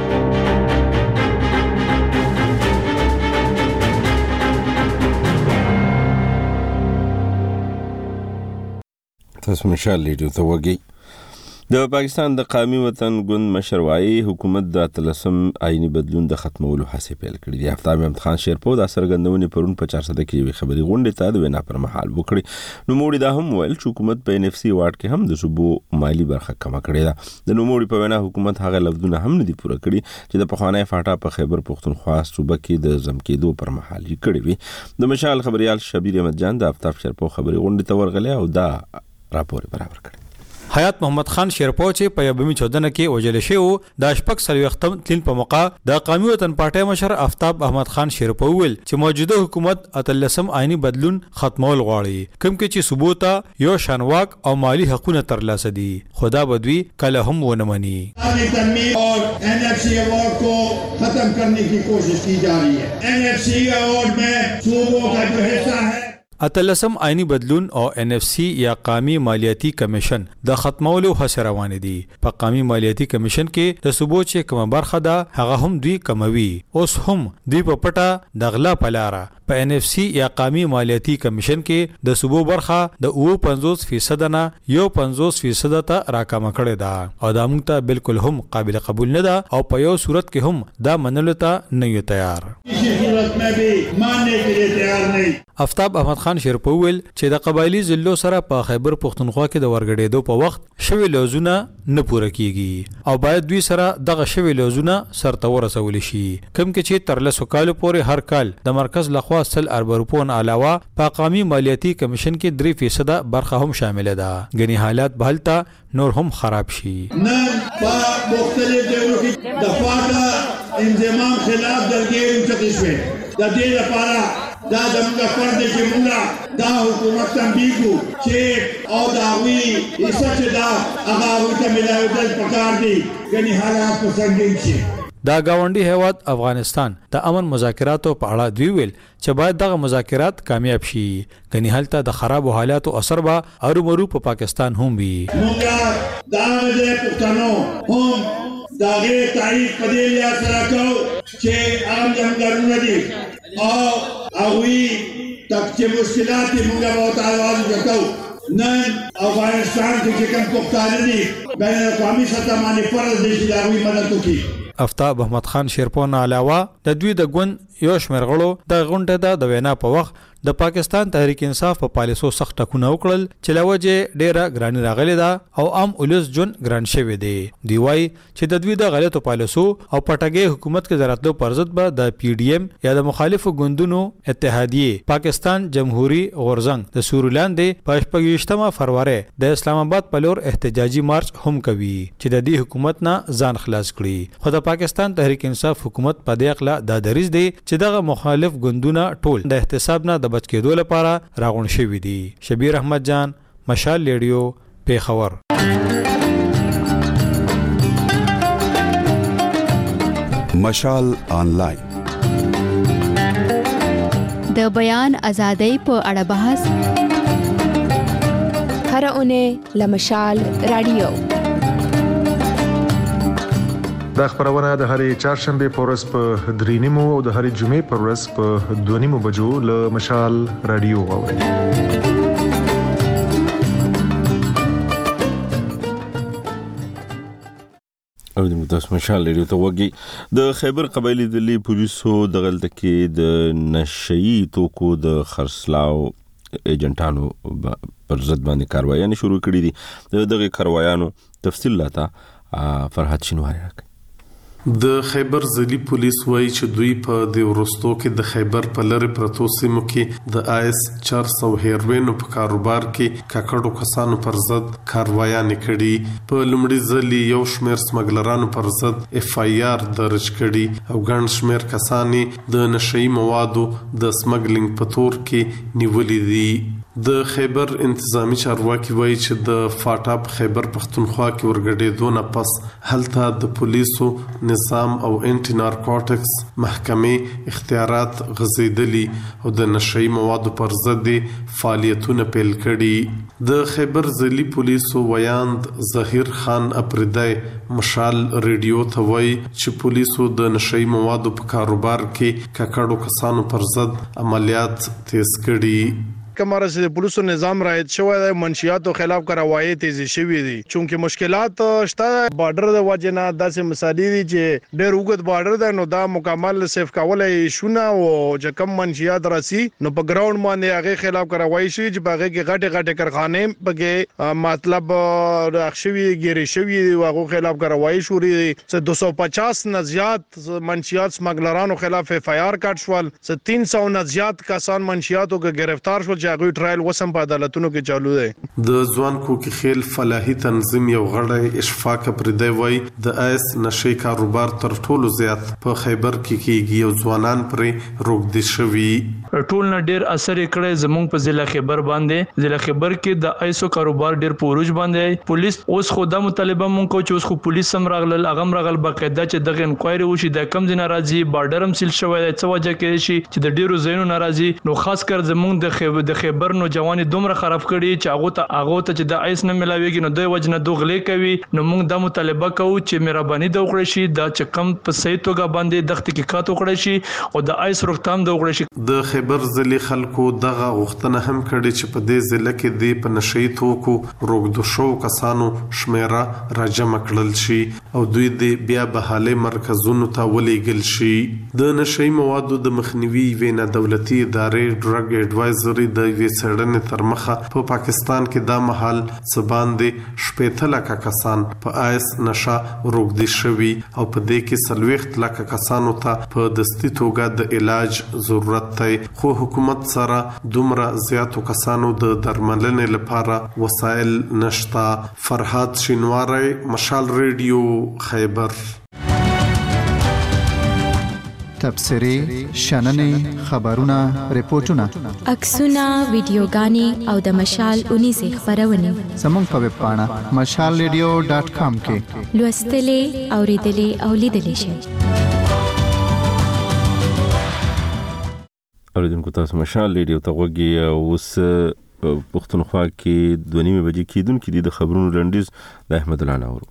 تاسو مشال لیدو ته وګي. د پاکستان د قومي وطن ګوند مشر وايي حکومت د اتلسم آئینی بدلون د ختمولو هڅې پیل کړې دي. آفتاب احمد خان شیرپو د سرګندونې پرون په 400 کې یوې خبري غونډې ته د وینا پر مهال وکړي. نوموړي دا هم ویل چې حکومت په NFC واټ کې هم د صوبو مالی برخه کمه کړې ده. د نوموړي په وینا حکومت هغه لفظونه هم نه دي پوره کړي چې د پخوانی فاټا په خیبر پختونخوا صوبه کې د زم کېدو پر مهال یې کړې وي. د مشال خبريال شبیر احمد جان د آفتاب شیرپو خبري غونډې ته ورغلی او دا راپور برابر کړ. حیات محمد خان شیرپو چې په یبمی 14 کې وجل شو د شپږ سلوختم تلین په موقع د قومي وطن پارټي مشر آفتاب احمد خان شیرپو ویل چې موجوده حکومت اتلسم آئینی بدلون ختمول غواړي کوم کې چې ثبوت یو شانواک او مالی حقونه ترلاسه دي. خدا بدوی کله هم ونه مني. और NFC अवार्ड को खत्म करने की कोशिश की जा रही है. NFC अवार्ड में सूबों का जो हिस्सा है اتلسم آئینی بدلون او NFC یا قومي مالیاتی کمیشن د ختمولو هڅې روانې دي. په قومي مالیاتی کمیشن کې د صوبو چې کومه برخه ده هغه هم دوی کموي. اوس هم دوی په پټه د غلا پلاره په NFC یا قومي مالیاتی کمیشن کې د صوبو برخه د 50% نه 50% ته راکمه کړې ده او دا موږ ته بالکل هم قابل قبول نه ده او په یو صورت کې هم دا منلو ته نه یو تیار. آفتاب احمد خان شیرپو ویل چې د قبایلی ضلعو سره په خیبر پختونخوا کې د ورګډېدو په وخت شوی لوزونه نه پوره کیږي او باید دوی سره دغه شوی لوزونه سرته ورسول شي. کوم کې چې تر 10 کال پورې هر کال د مرکز لخوا 100 ارب روپون علاوه په قومي مالیاتی کمیشن کې 3% برخه هم شامل ده. غني حالات بهلته نور هم خراب شي. نن په مختلف ډولو کې د فاټا انضمام خلاف درګیر چتې شوې. د دې لپاره دا زموږ فرض دی چې موږ دا حکومت تنبیه کو چې او دا وی چې دا هغه ورته ملایدل پکار دي غني حالات په سنگین شي. دا گاونډي هیواد افغانستان د امن مذاکراتو په اړه دوی ویل چې باید دغه مذاکرات کامیاب شي. غني هلته د خراب حالاتو اثر به ارومرو په پاکستان هم وي. موږ دا د پښتنو هم داغه تایید په دې لیا سره کو چې عام جمګرونه دي او اوی تک چې مشکلات موږ به تعاون وکړو. نن افغانستان کې چې کوم پښتانه دي بین الاقوامي سطح باندې فرض دي چې دا وی مدد وکړي. افتاب احمد خان شیرپور علاوه د دوی د ګوند یو شمېر غړو د غونډه د وینا په وخت د پاکستان تحریک انصاف په پالیسو سخت ټکونه وکړل چې لوجه ډیره ګرانی راغلی دا او عام اولس جون ګران شوی دی. دی وای چې د دوی د غلطو پالیسو او پټګي حکومت کې ضرورتو پر ضد به د پی ډی ایم یا د مخالفو ګوندونو اتحادیه پاکستان جمهوریت غورزنګ د سورلاندې په 28 فروری د اسلام آباد په لور احتجاجي مارچ هم کوي چې د دې حکومت نه ځان خلاص کړي. خو د پاکستان تحریک انصاف حکومت په دې اقلا د دریز دی چې دغه مخالف ګوندونه ټول د احتساب نه د بچ کېدو لپاره راغون شوی دي. شبیر احمد جان، مشال ریډیو، پیښور. مشال آنلاین د بیان ازادۍ په اړه بحث هر اونۍ لمشال رادیو. دا خبرونه د هرې چهارشنبه په ورځ په 3:30 او د هرې جمعې په ورځ په 2:30 بجو له مشال رادیو واورئ. او د متاسف مشال لري ته وګي د خیبر قبایلی د لی پولیسو د غلطه کې د نشئی توکو د خرڅلاو ایجنټانو پر ضد باندې کاروایي شروع کړې دي. دغه کاروایانو تفصیل لاته فرحت شینواری راکړي. د خیبر ضلعي پولیس وایي چې دوی په د ورستو کې د خیبر په لری پرتو سیمو کې د آیس 400 هیروین په کاروبار کې کاکړو کسانو پر ضد کاروایي کړي. په لومړي ځل یو شمېر سمګلرانو پر ضد اف آی آر درج کړي او ګڼ شمېر کسانې د نشئی موادو د سمګلینګ په تور کې نیولې دي. د خیبر انتظامی چارواکي وایي چې د فاټاپ خیبر پختونخوا کې ورګډېدو نه پس هلته د پولیسو نظام او انټي نارکوټکس محکمې اختیارات غځېدلي او د نشئی موادو پر ضد فعالیتونه پیل کړي. د خیبر ضلعي پولیسو ویاند ظهیر خان اپریدی مشال ریډیو ته وایي چې پولیسو د نشئی موادو په کاروبار کې کاکړو کسانو پر ضد عملیات تیز کړي. کمره چې د پولیسو نظام رایت شوی د منشیاتو خلاف کاروایی تیزی شوی دي چونکه مشکلات شته. بارډر د وجنه داسې مثالي دي چې ډېر وګد بارډر ده نو دا مکمل سیف کولای شونه او چې کم منشیات راسي نو په ګراوند باندې هغه خلاف کاروایی شي چې هغه کې غټه کارخانه بګه مطلب راخښوي ګيري شوی هغه خلاف کاروایی شوري 250 نه زیات منشیات سمګلرانو خلاف اف آی آر کټ شول 300 نه زیات کسان منشیاتو کې گرفتار شول. جاغوی ټرایل وسم په عدالتونو کې چالو دی. د ځوان کوکي خیل فلاحي تنظیم یو غړی اشفاق پردی وای د آیس نشئی کاروبار تر ټولو زیات په خیبر کې کیږي او ځوانان پرې روغدي شوي. ټول نه ډیر اثر کړي زموږ په ضلع خیبر باندې. ضلع خیبر کې د آیسو کاروبار ډیر پوروج باندې پولیس اوس خو د مطالبه مونږ کو چې اوس خو پولیس هم راغلل اغم راغل باقاعده چې دغه انکوایري وشي د کم ځای ناراضي بارډر هم سیل شوی د څه وجه کې شي چې د ډیرو ځایونو ناراضي نو خاص کر زموږ د خیبر نو جواني دومره خراب کړي چې هغه ته چې د آیس نه ملاويږي نو دوی وجنه دوغلې کوي. نو موږ د مطالبه کوو چې مهرباني د وکړي شي د چکم په صحیح توګه باندې د تحقیقات وکړي شي او د آیس روغتام د وکړي شي. د خیبر ضلعي خلکو دغه غوښتنه هم کړې چې په دې ضلع کې د پنشئی توکو روغدو شو کسانو شمیره راجمع کړل شي او دوی د بیا بحاله مرکزونو ته ولېږل شي. د نشئی موادو د مخنیوي وینا دولتي ادارې ډرګ ایڈوایزري د ویڅړنې تر مخه په پاکستان کې دا مهال سباندې شپېته لکه کسان په آیس نشه روغدي شوي او په دې کې 40 لکه کسانو ته په دستي توګه د علاج ضرورت دی. خو حکومت سره دومره زیاتو کسانو د درملنې لپاره وسایل نشتا. فرحات شینواری، مشال ریډیو، خیبر. تبصرې، شننې، خبرونه، ریپورتونه، عکسونه، ویډیوګانې او د مشال 19 خبرونه زموږ په ویب پاڼه mashalradio.com کې لوستلې، اوریدلې او لیدلې شئ. اوریدونکو تاسو مشال ریډیو ته وګورئ. اوس پښتونخوا کې 2:30 بجې کېدونکې دي. د خبرونو لنډیز د احمد الله ناورو.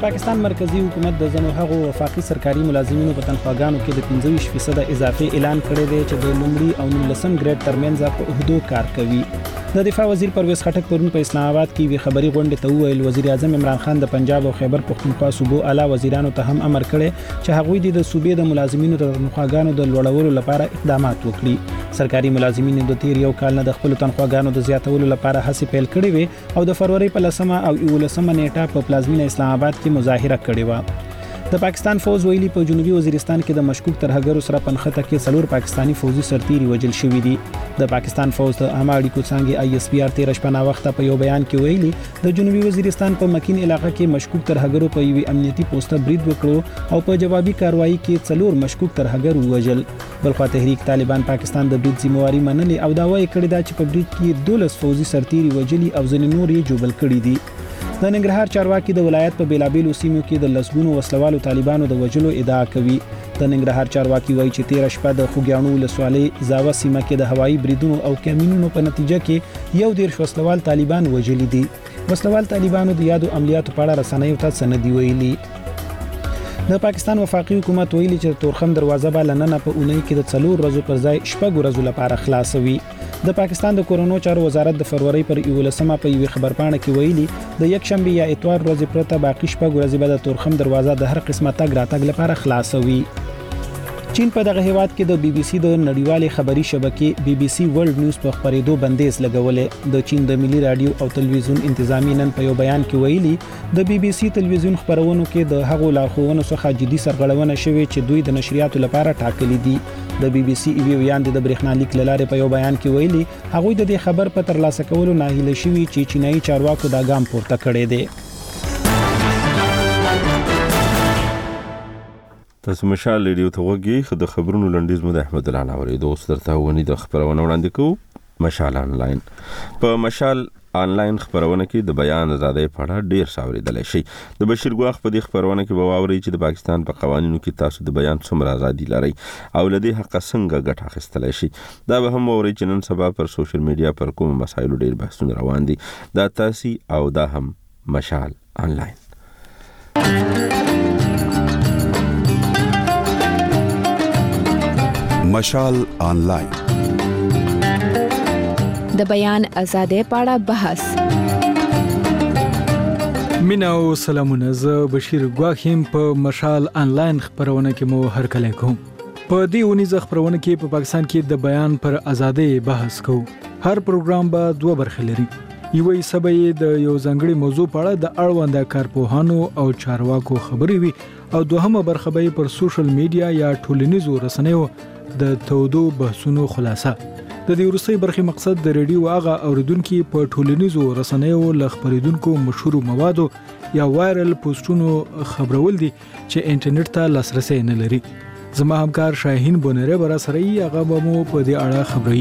پاکستان مرکزی حکومت د ځینو هغو وفاقي سرکاري ملازمینو په تنخواګانو کې د 25% اضافه اعلان کړی دی چې د لومړي او 19 ګریډ ترمنځ په عہدو کار کوي. د دفاع وزیر پرویز خټک پرون په اسلام آباد کې وی خبري غونډه ته ویل وزیر اعظم عمران خان د پنجاب او خیبر پختونخوا صوبو اعلی وزیرانو ته هم امر کړی چې هغوی د صوبې د ملازمینو د تنخواګانو د لوړولو لپاره اقدامات وکړي. سرکاري ملازمینو د تیر یو کال نه د خپل تنخواګانو د زیاتولو لپاره هڅې پیل کړې وي او د فروری په 10 او 11 نیټه په پلازمینه اسلام آباد کې مظاهره کړې و. د پاکستان فوز ویلي په جنوبي وزیرستان کې د مشکوک ترهګرو سره پنخته کې 4 پاکستانی فوجي سرتیري وژل شوي دي. د پاکستان فوز د عامه اړیکو څانګې ISPR 13 شپه وخت په یو بیان کې ویلي د جنوبي وزیرستان په مکین علاقې کې مشکوک ترهګرو په یوه امنیتي پوسټه برید وکړو او په جوابي کاروایی کې 4 مشکوک ترهګر وژل. بلخوا تحریک طالبان پاکستان د برید ذمہواری منلې او دا وایي کړی دا چې په برید کې 12 فوجي سرتیري وژلي او ځینې نور یې جوبل کړي دي. د ننګرهار چارواکي د ولایت په بیلابیلو سیمو کې د لسګونو وسلوالو طالبانو د وژلو ادعا کوي. د ننګرهار چارواکي وایي چې 13 شپه د خوګیاڼو ولسوالۍ زاوه سیمه کې د هوایي بریدونو او کمینونو په نتیجه کې 11 وسلوال طالبان وژلي دي. وسلوال طالبانو د یادو عملیاتو په اړه رسنیو ته سندې ویلي. د پاکستان وفاقي حکومت ویلي چې تورخم دروازه به لننه په اونۍ کې د 4 ورځو پر ځای 6 ورځو لپاره خلاصوي. د پاکستان د کورونو چارو وزارت د فروری پر 11 په یوه خبرپاڼه کې ویلي د یک شنبه یا اتوار ورځې پرته باقی 6 ورځې به د تورخم دروازه د هر قسمه تګ راتګ لپاره خلاصوي. چین په دغه هیواد کې د BBC د نړیوالې خبري شبکې BBC ورلد نیوز په خبرېدو بندیز لګولې. د چین د ملي رادیو او تلویزیون انتظامی نن په یو بیان کې ویلي د BBC تلویزیون خبرونو کې د هغو لارښوونو څخه جدي سرغړونه شوې چې دوی د نشریاتو لپاره ټاکلي دي. د BBC ایوی ویاند د برېښنالیک لاره په یو بیان کې ویلي هغه د دې خبر په ترلاسه کولو ناهیله شوي چې چینایي چارواکو دا ګام پورته کړی دی. تاسو مشال ریډیو ته وګورئ خو د خبرونو لنډیز مو د احمد الله ناوري دوست درته ونی د خبرونه وړاندې کوو. مشال آنلاین په مشال آنلاین خبرونه کې د بیان ازادۍ په اړه ډیر څاورېدلی شي. د بشیر ګواخ په دې خبرونه کې به واورئ چې د پاکستان په قوانینو کې تاسو د بیان څومره ازادي لرئ او له دې حق څنګه ګټه اخیستلی شي. دا به هم واورئ چې نن سبا پر سوشل میډیا پر کوم مسایلو ډیر بحثونه روان دي. دا تاسو او دا هم مشال آنلاین. مشال آنلاین د بیان ازادۍ په اړه بحث. مینا او سلامونه، زه بشیر ګواخیم په مشال آنلاین خبرونه کې مو هرکلی کوم. په دې ونیزه خبرونه کې په پاکستان کې د بیان پر ازادۍ بحث کوو. هر پروګرام به 2 برخې لري. یوې سبې د یو ځانګړي موضوع په اړه د اړوند کارپوهانو او چارواکو خبرې وي او دوهمه برخه به پر سوشل میډیا یا ټولنیزو رسنیو د تودو بحثونو خلاصه. د دې وروستۍ برخې مقصد د ریډیو هغه اوریدونکو په ټولنیزو رسنیو ل خبرېدونکو مشهور موادو یا وایرل پوسټونو خبرول دي چې انټرنیټ ته لاسرسي نه لري. زما همکار شاهین بونره برا سره یې هغه به مو په دې اړه خبري.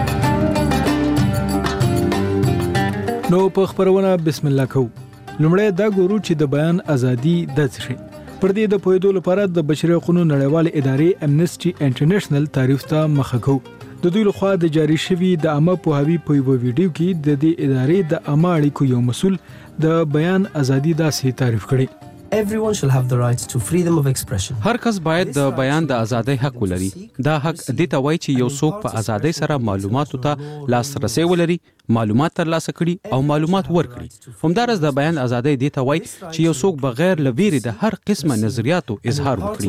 نو په خبرونه بسم الله کو. لومړی دا ګورو چې د بیان ازادي د څه پر دې د پوهېدو لپاره د بشري حقوقو نړیوال ادارې امنیسټي انټرنیشنل تعریف ته مخه کو. د دوی لخوا د جاری شوی د عامه پوهاوی په یو ویډیو کې د دې ادارې د عامه اړیکو یو مسؤل د بیان ازادي داسې تعریف کړي. Everyone shall have the right to freedom of expression. هر کس باید د بیان د ازادۍ حق ولري. دا حق د ته وایي چې یو څوک په ازادۍ سره معلوماتو ته لاسرسي ولري، معلومات ترلاسه کړي او معلومات ورکړي. همدارس د بیان ازادۍ د ته وایي چې یو څوک بغیر لویری د هر قسمه نظریاتو اظهار وکړي.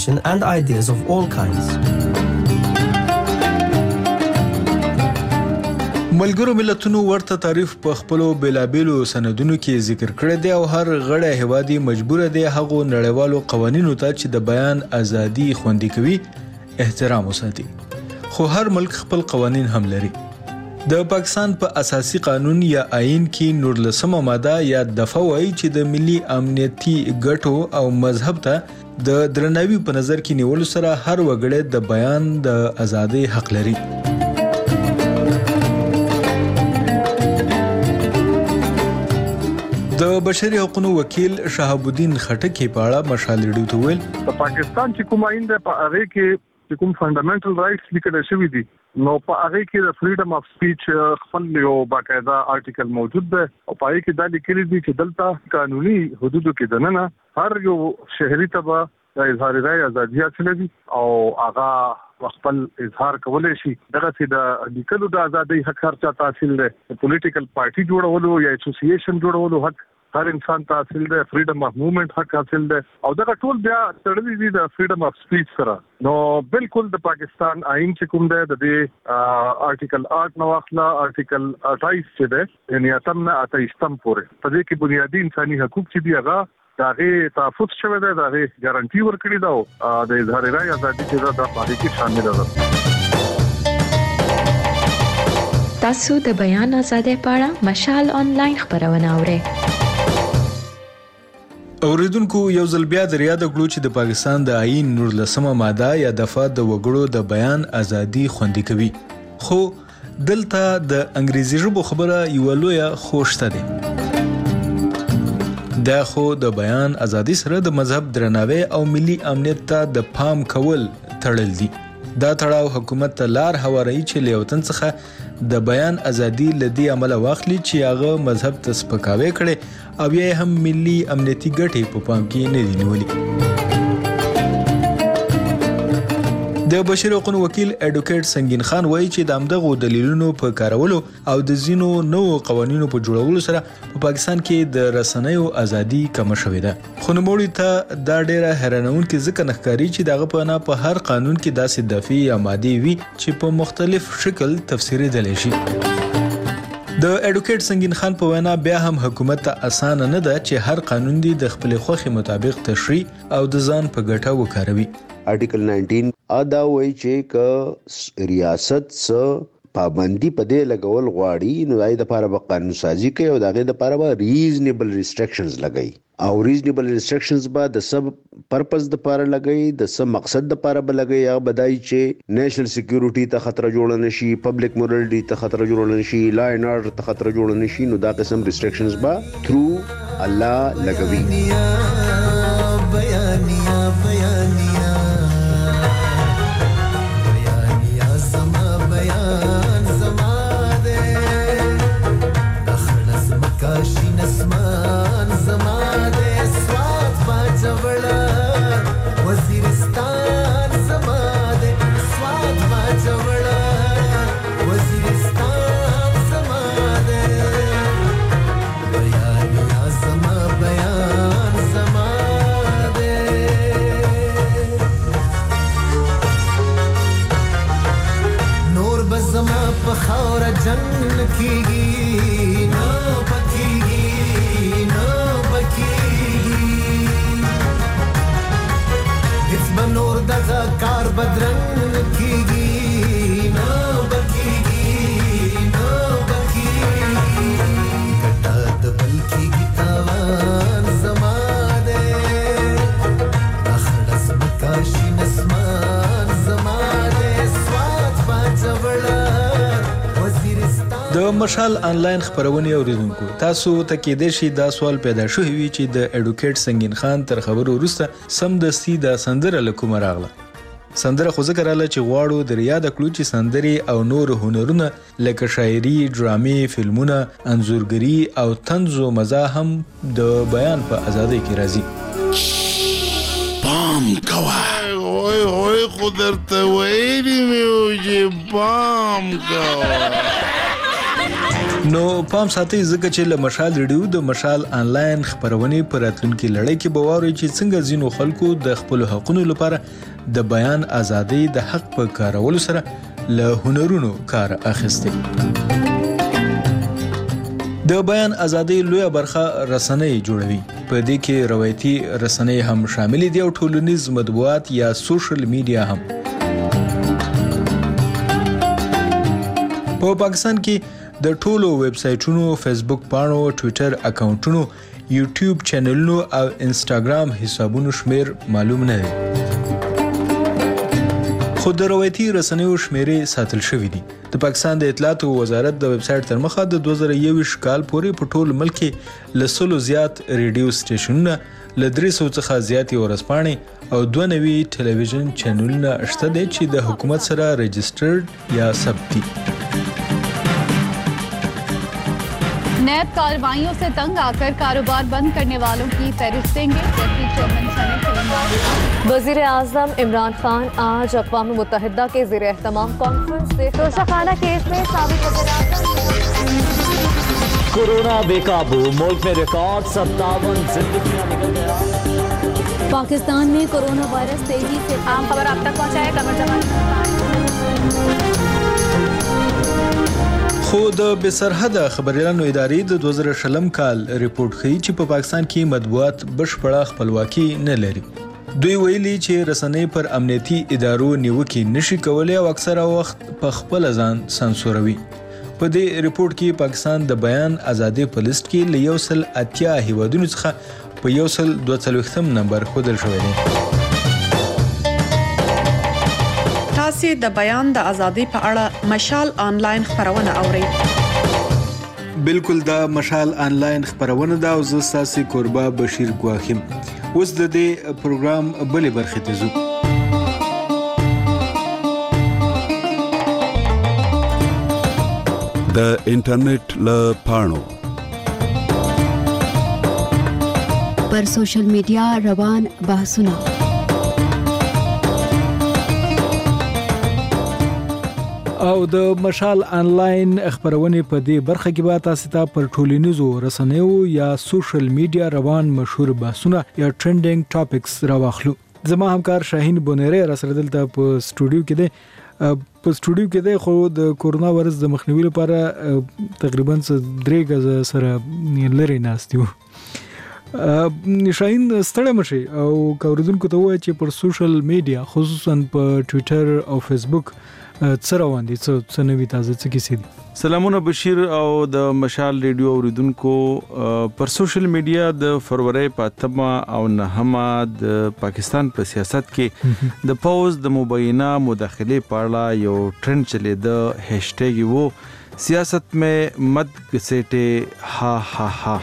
ملګرو ملتونو ورته تعریف په خپلو بیلابیلو سندونو کې ذکر کړی دی او هر غړی هیوادي مجبور دی هغو نړیوالو قوانینو ته چې د بیان ازادي خوندي کوي احترام وساتي. خو هر ملک خپل قوانین هم لري. د پاکستان په اساسي قانون یا آئین کې 19 ماده یا دفعه وایي چې د ملي امنیتي ګټو او مذهب ته د درناوي په نظر کې نیولو سره هر وګړی د بیان د ازادۍ حق لري. د بشري حقوقو وکیل شهاب الدین خټک په اړه مشال ریډیو ته ویل د پاکستان چې کوم آئین د په هغه کې چې کوم فندامنټل رائټس لیکل شوی دي نو په هغه کې د فریډم اف سپیچ خپل یو باقاعده آرټیکل موجود ده او په هغه کې دا لیکل دي چې دلته قانوني حدودو کې دننه هر یو شهري ته د اظهار رائے ازادي حاصل دي او هغه خپل اظهار کولای شي دغه چې د لیکلو د ازادي حق هر چا تحصیل ده پولیټیکل پارټي جوړولو یا اسوسییشن جوړولو حق هر انسان تحصیل ده فریډم اف موومېنټ حق حاصل ده او دغه ټول بیا تړلي دي د فریډم اف سپیچ سره نو بالکل د پاکستان آئین چې کوم ده د دې آرټیکل 8 نو اخلا آرټیکل 28 چې ده یعنی اتم نه 28 پورې په دې کې بنیادی انساني حقوق چې دی هغه داغه تحفظ شوه ده داغه ګارانټي ورکړي دا او د اظهار رائے ازادي چې دا په دې کې شامل ده تاسو د بیان آزادۍ پاړه مشال آنلاین خبرونه اورئ اوریدونکو یو ځل بیا د یاد کړو چې د پاکستان د آئین 19 ماده یا دفعه د وګړو د بیان ازادي خوندي کوي خو دلته د انګریزي ژبه خبره یو لوی خوشته ده دا خو د بیان ازادي سره د مذهب درناوی او ملي امنیت ته د پام کول تړل دي دا تړاو حکومت ته لار هواري چې لیوتن څخه د بیان ازادي لدی عمل واخلي چې هغه مذهب ته سپکاوي کړي او یې هم ملي امنیتي ګټې په پام کې نه دي نیولې د بشري حقوقو وکیل اډوکیټ سنگین خان وایي چې د امدغو دلیلونو په کارولو او د زینو نوو قوانینو په جوړولو سره په پاکستان کې د رسنیو ازادي کم شوې ده خو نوموړي ته دا ډیره حیرانونکې ځکه نښکاري چې دغه په نه په هر قانون کې داسې دفعې یا مادې وي چې په مختلف شکل تفسیرېدلی شي د اډوکیټ سنگین خان په وینا بیا هم حکومت ته اسانه نه ده چې هر قانون دی د خپل خوخي مطابق تشریح او د ځان په ګټه وکاروي آرټیکل 19 ادا وایي چې ک ریاست څخه پابندي پدې لګول غواړي نو دای د لپاره به قانون سازي کوي او دغه د لپاره به ریزنیبل ریستریکشنز لګي او ریزنیبل ریستریکشنز به د سب پرپز د لپاره لګي د سب مقصد د لپاره به لګي یا بدای چې نېشنل سکیورټي ته خطر جوړ نه شي پبلک مورالټي ته خطر جوړ نه شي لا اینڈ آرډر ته خطر جوړ نه شي نو دا قسم ریستریکشنز به تھرو الله لګوي د مشال آنلاین خبرونه اوریدونکو تاسو ته کې د شي دا سوال پیدا شوی وي چې د اډوکیټ سنگین خان تر خبرو وروسته سم دستی د سندره لکوم راغله سندره خو ذکر اله چې غواړو د یاد کړو چې سندري او نور هنرونه لکه شاعري ډرامې فلمونه انځورګري او طنز او مزاح هم د بیان په ازادۍ کې راځي پام کوه وای خو درته ویلي مې چې پام کوه نو پام ساتي ځکه چې له مشال ریډیو د مشال آنلاین خبرونه پر راتلونکي لړۍ کې بواري چې څنګه زینو خلکو د خپل حقوقو لپاره د بیان ازادي د حق په کارولو سره له هنرونو کار اخیسته د بیان ازادي لویه برخه رسنۍ جوړوي په دې کې روایتي رسنۍ هم شامل دي او ټولنیز مطبوعات یا سوشل میډیا هم په پاکستان کې د ټولو ویب سایټونو فیسبوک پاڼو ټوئیټر اکاونټونو یوټیوب چینلونو او انسټاګرام حسابونو شمیر معلوم نه دی خو د روایتي رسنیو شمیرې ساتل شوې دي. د پاکستان د اطلاعاتو وزارت د ویب سټ تر مخه د 2021 کال پورې په ټول ملک کې له 100 زیات ریډیو سټیشنونه، له 300 څخه زیاتې ورځپاڼې او 92 ټلویزیون چینلونه شته دي چې د حکومت سره رجسټرډ یا ثبت دي. नैब कार्रवाइयों से तंग आकर कारोबार बंद करने वालों की फहरिस्त देंगे। डिप्टी चेयरमैन सेनेट वज़ीर आज़म इमरान खान आज अक़वाम मुत्तहिदा के ज़ेर एहतमाम कॉन्फ्रेंस से तोशाखाना केस में साबिक़ कोरोना बेकाबू, मुल्क में रिकॉर्ड 57 जिंदगियां निकल गया। पाकिस्तान में कोरोना वायरस तेजी से आम खबर आप तक पहुँचाए कमर जमान। خو د بسرحده خبريالانو ادارې د 2020 کال ریپورت ښیي چې په پاکستان کې مطبوعات بشپړه خپلواکي نه لري. دوی ویلي چې رسنۍ پر امنیتي ادارو نیوکې نشي کولای او اکثره وخت په خپل ځان سانسوروي. په دې ریپورت کې پاکستان د بیان ازادي په لیست کې له 180 هیوادونو څخه په 142 نمبر ښودل شوی دی. تاسو د بیان د ازادۍ په اړه مشال آنلاین خبرونه اورئ. بالکل دا مشال آنلاین خبرونه دا او زه تاسو قربا بشیر ګواخیم. اوس د دې پروګرام بلې برخې ته ځو. د انټرنیټ له پاڼو پر سوشل میډیا روان بحثونه او د مشال آنلاین خبرونه په دې برخه کې به تاسو ته پر ټولنیزو رسنیو یا سوشل میډیا روان مشهور بحثونه یا ټرندینګ ټاپکس راوخلو. زما همکار شاهین بونری را سره دلته په سټوډیو کې دی خو د کورونا وایرس د مخنیوي لپاره تقریبا 3 غزه سره لري ناستیو. شاهین ستړی مشي او کوردونکو ته وایي چې پر سوشل میډیا خصوصا په ټوئیټر او فیسبوک څه روان دي، څه نوي تازه څه کیسې دي؟ سلامونه بشیر او د مشال ریډیو اوریدونکو. پر سوشل میډیا د فروری په 8 او 9 د پاکستان په سیاست کې د پوز د مبینه مداخله په اړه یو ټرند چلیده. هاشټیګ وو سیاست میں مت گسیټه ها ها ها.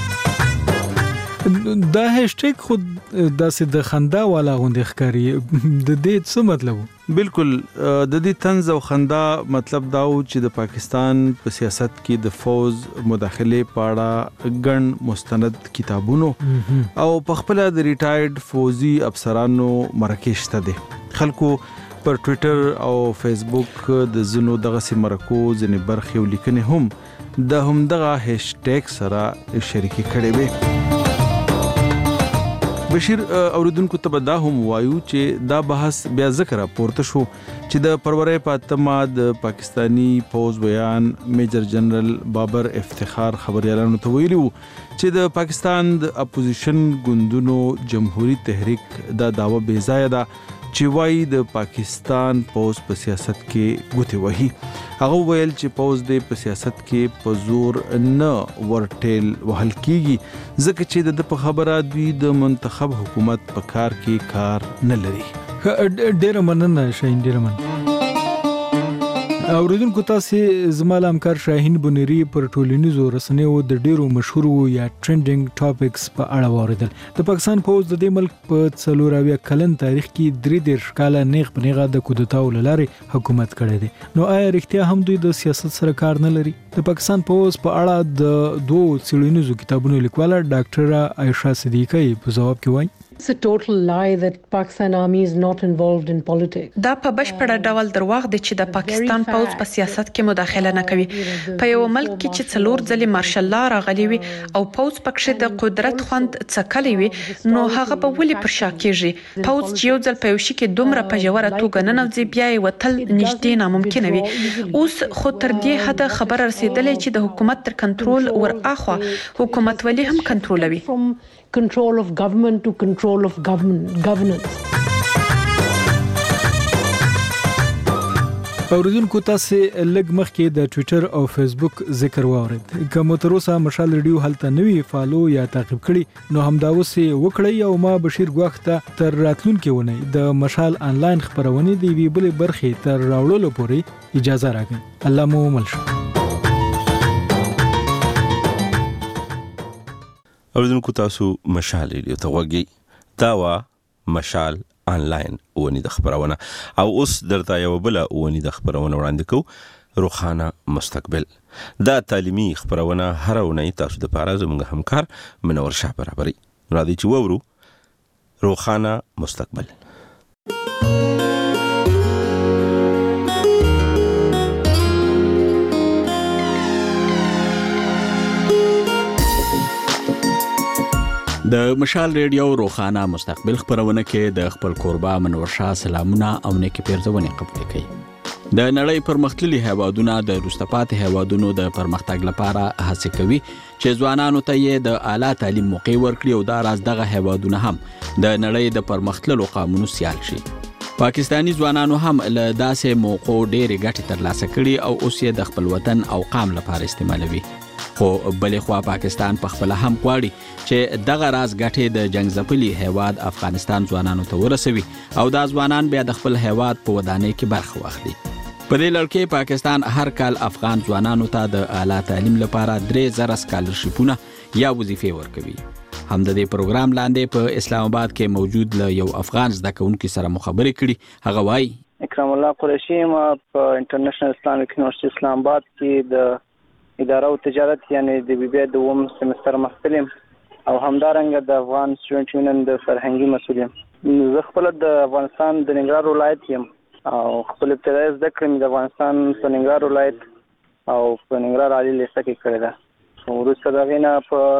دا هاشټیګ خود داسې د خندا والا غونډه ښکاری. د دې څه مطلب؟ بالکل د دې طنز او خندا مطلب دا و چې د پاکستان په سیاست کې د فوز مداخله په اړه ګڼ مستند کتابونو او په خپل د ریټایرډ فوزي افسرانو مرکه شته دي. خلکو پر ټوئیټر او فیسبوک د زنو دغه مرکو ځنې برخې ولیکنې هم د همدغه هاشټیګ سره شریکي کړې وي. بشیر اوریدونکو ته دا هم وایو چې دا بحث بیا ذکر پورته شو چې د فروری په 8 د پاکستانی فوز بیان میجر جنرال بابر افتخار خبريالانو ته ویلو چې د پاکستان د اپوزیشن ګوندونو جمهوریت تحریک دا داوا بې ځای ده چې وایي د پاکستان فوز په سیاست کې ګوتې وهي. هغه ویل چې فوز د سیاست کې په زور نه ورټیل وهل کیږي ځکه چې د په خبره دوی د منتخب حکومت په کار کې کار نه لري. ډېر مننه شاهین، ډېر مننه. اوریدونکو تاسو زموږ همکار شاهین بونری پر ټولنیزو رسنیو د ډیرو مشهورو یا ټرندینګ ټاپکس په اړه واوریدل. د پاکستان فوز د دې ملک په 40 کلن تاریخ کې 3 کاله نیغ بنیغه د کودتاو لارې حکومت کړی دی. نو آیا رښتیا هم دوی د سیاست سره کار نه لري؟ د پاکستان فوز په اړه د 2 څېړنیزو کتابونو لیکواله ډاکټره عایشه صدیقی په جواب کې وایي It's a total lie that Pakistan Army is not involved in politics. دا په بشپړه ډول درواغ دي چې د پاکستان پوځ په سیاست کې مداخله نه کوي. په یو ملک کې چې 4 ځلې مارشل لا راغلی وي او پوځ پکښې د قدرت خوند څکلی وي نو هغه به ولې پر شا کېږي؟ پوځ چې یو ځل په یو شي کې دومره په ژوره توګه ننوځي بیا یې وتل نږدې ناممکنه وي. اوس خو تر دې حده خبره رسیدلې چې د حکومت تر کنټرول ور اخوا حکومت ولې هم کنټرولوي. Control of government to control of governance. اوریدونکو تاسو لږ مخکې د ټوئیټر او فیسبوک ذکر واورید کوم تر اوسه مشال ریډیو هلته نوی فالو یا تعقیب کړي نو همدا وسه وکړی او ما بشیر ګوخته تر راتلونکو ونی د مشال انلاین خبرونه دی وی بل برخه تر راوړلو پورې اجازه راکړئ الله مو ملشه. اوریدونکو تاسو مشال ریډیو ته وګورئ دا وا مشال آنلاین ونی د خبرونه او اوس درته یو بل ونی د خبرونه وړاندې کو روخانه مستقبل دا تعلیمي خبرونه هر ونی تاسو د پاره زموږ همکار منور شاه برابرۍ را دي چې وورو روخانه مستقبل. د مشال ریډیو روخانه مستقبل خبرونه کې د خپل کوربا منور شاه سلامونه او نیکی پیرزونه قبول کړي. د نړۍ پرمختللي هیوادونه د روستپات هیوادونو د پرمختګ لپاره هڅه کوي چې ځوانانو ته یې د اعلی تعلیم موقع ورکړي او دا راز دغه هیوادونه هم د نړۍ د پرمختللو قانونو سیال شي. پاکستانی ځوانانو هم له داسې موقعو ډېرې ګټې ترلاسه کړي او اوس یې د خپل وطن او قام لپاره استعمالوي. خو بلې خوا پاکستان په خپل هم غواړي چې دغه راز ګټې د جنگ ځپلي هیواد افغانستان ځوانانو ته ورسوي او دا ځوانان بیا د خپل هیواد په ودانۍ کې برخه واخلي. په دې لړ کې پاکستان هر کال افغان ځوانانو ته د اعلی تعلیم لپاره 3000 سکالرشیپونه یا وظیفې ورکوي. هم د دې پروګرام لاندې په اسلام آباد کې موجود له یو افغان زده کوونکي سره مخابره کړي. هغه وایي اکرام الله قریشی ما په انټرنیشنل اسلامیک یونیورسيټي اسلام آباد کې د اداره او تجارت یعنی د بي بي دوم سمستر محصلم او همدارنګه د افغان سټوډنټ یونین د فرهنګي مسؤلیم. زه خپل د افغانستان د ننګرهار ولایت یم او خپل ابتدایي زده کړې د افغانستان په ننګرهار ولایت او په ننګرهار عالی لیسه کې کړې ده. وروسته د غینا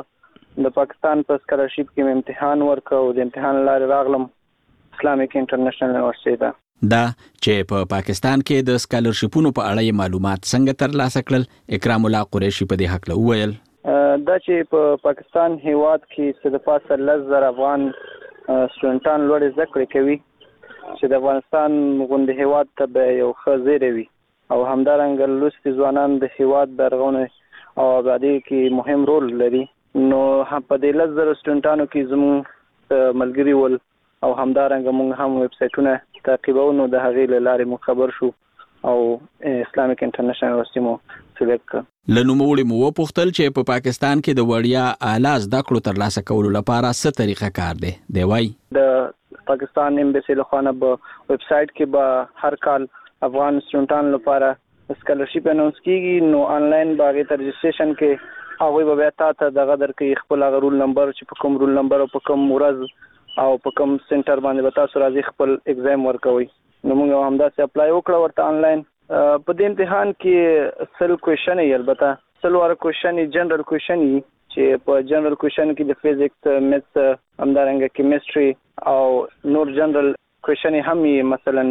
په د پاکستان په سکالرشیپ کې امتحان ورکاو د امتحان لارې راغلم اسلامیک انټرنیشنل یونیورسيټي ته. دا چې په پاکستان کې د سکالرشیپونو په اړه معلومات څنګه ترلاسه کړل اکرام الله قریشی په دې حق له ویل دا چې په پاکستان هیواد کې څه د پاسه 10,000 افغان سټوډنټان لوړ زده کړې کوي چې د افغانستان غونډه هیواد ته به یو ښه زیری وي او همدارنګه لوستي ځوانان د هیواد برغونه او آبادی کې مهم رول لري. نو هم په دې 10,000 سټوډنټانو کې زموږ ملګری ول او همدارنګه موږ هم ویب سایټونه تعقیبونو د هغې له لارې مو خبر شو او اسلامیک انټرنیشنل یونیورسيټي مو سلیکټ کړ. له نوموړي مو وپوښتل چې په پاکستان کې د وړیا اعلی زده کړو ترلاسه کولو لپاره څه طریقه کار دی. دی وایي د پاکستان ایمبیسي له خوا به ویب سایټ کې به هر کال افغان سټوډنټانو لپاره سکالرشیپ اناونس کیږي. نو آنلاین باغې ته رجسټریشن کې هغوی به بیا تاسو دغه درکې خپل هغه رول نمبر چې په کوم رول نمبر او په کوم ورځ او په کوم سنټر باندې به تاسو راځي خپل ایگزام ورکوي. نو موږ هم داسې اپلای وکړو ورته آنلاین. په دې امتحان کې 100 کوېشن یې البته 100 کوېشن جنرال کوېشن چې په جنرال کوېشن کې د فزیکس میث همدارنګه کیمستري او نور جنرال کوېشن هم مثلا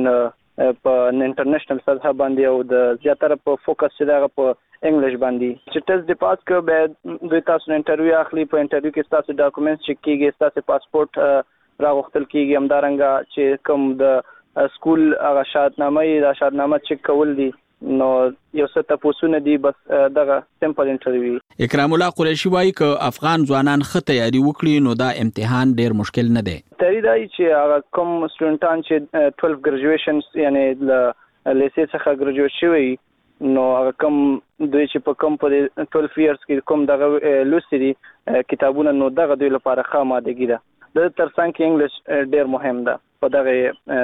په انټرنیشنل سطح باندې او د زیاتره په فوکس چې دغه په انګلیش باندې چې ټیسټ د پاس کړو به دوی تاسو انټرویو اخلي. په انټرویو کې تاسو ډاکومېنټس چک کیږي تاسو پاسپورت راغوښتل کیږي همدارنګه چې کوم د سکول هغه شهادتنامه د شهادتنامه چک کول دي. نو یو څه تاسو دي بس دغه سمپل انټرویو. اکرام الله قریشی وایي ک افغان ځوانان ښه تیاری وکړي نو دا امتحان ډیر مشکل نه دی. تیاری دی چې هغه کوم سټوډنټان چې 12 ګریجویشنز یعنی له لیسې څخه ګریجویټ شوی نو هغه کوم دوی چې په کوم په 12 ایئرز کې کوم دغه لوستي دي کتابونه نو دغه دوی لپاره ښه مادهګي ده. د ترڅنګ کې انګلیش ډیر مهم ده په دغه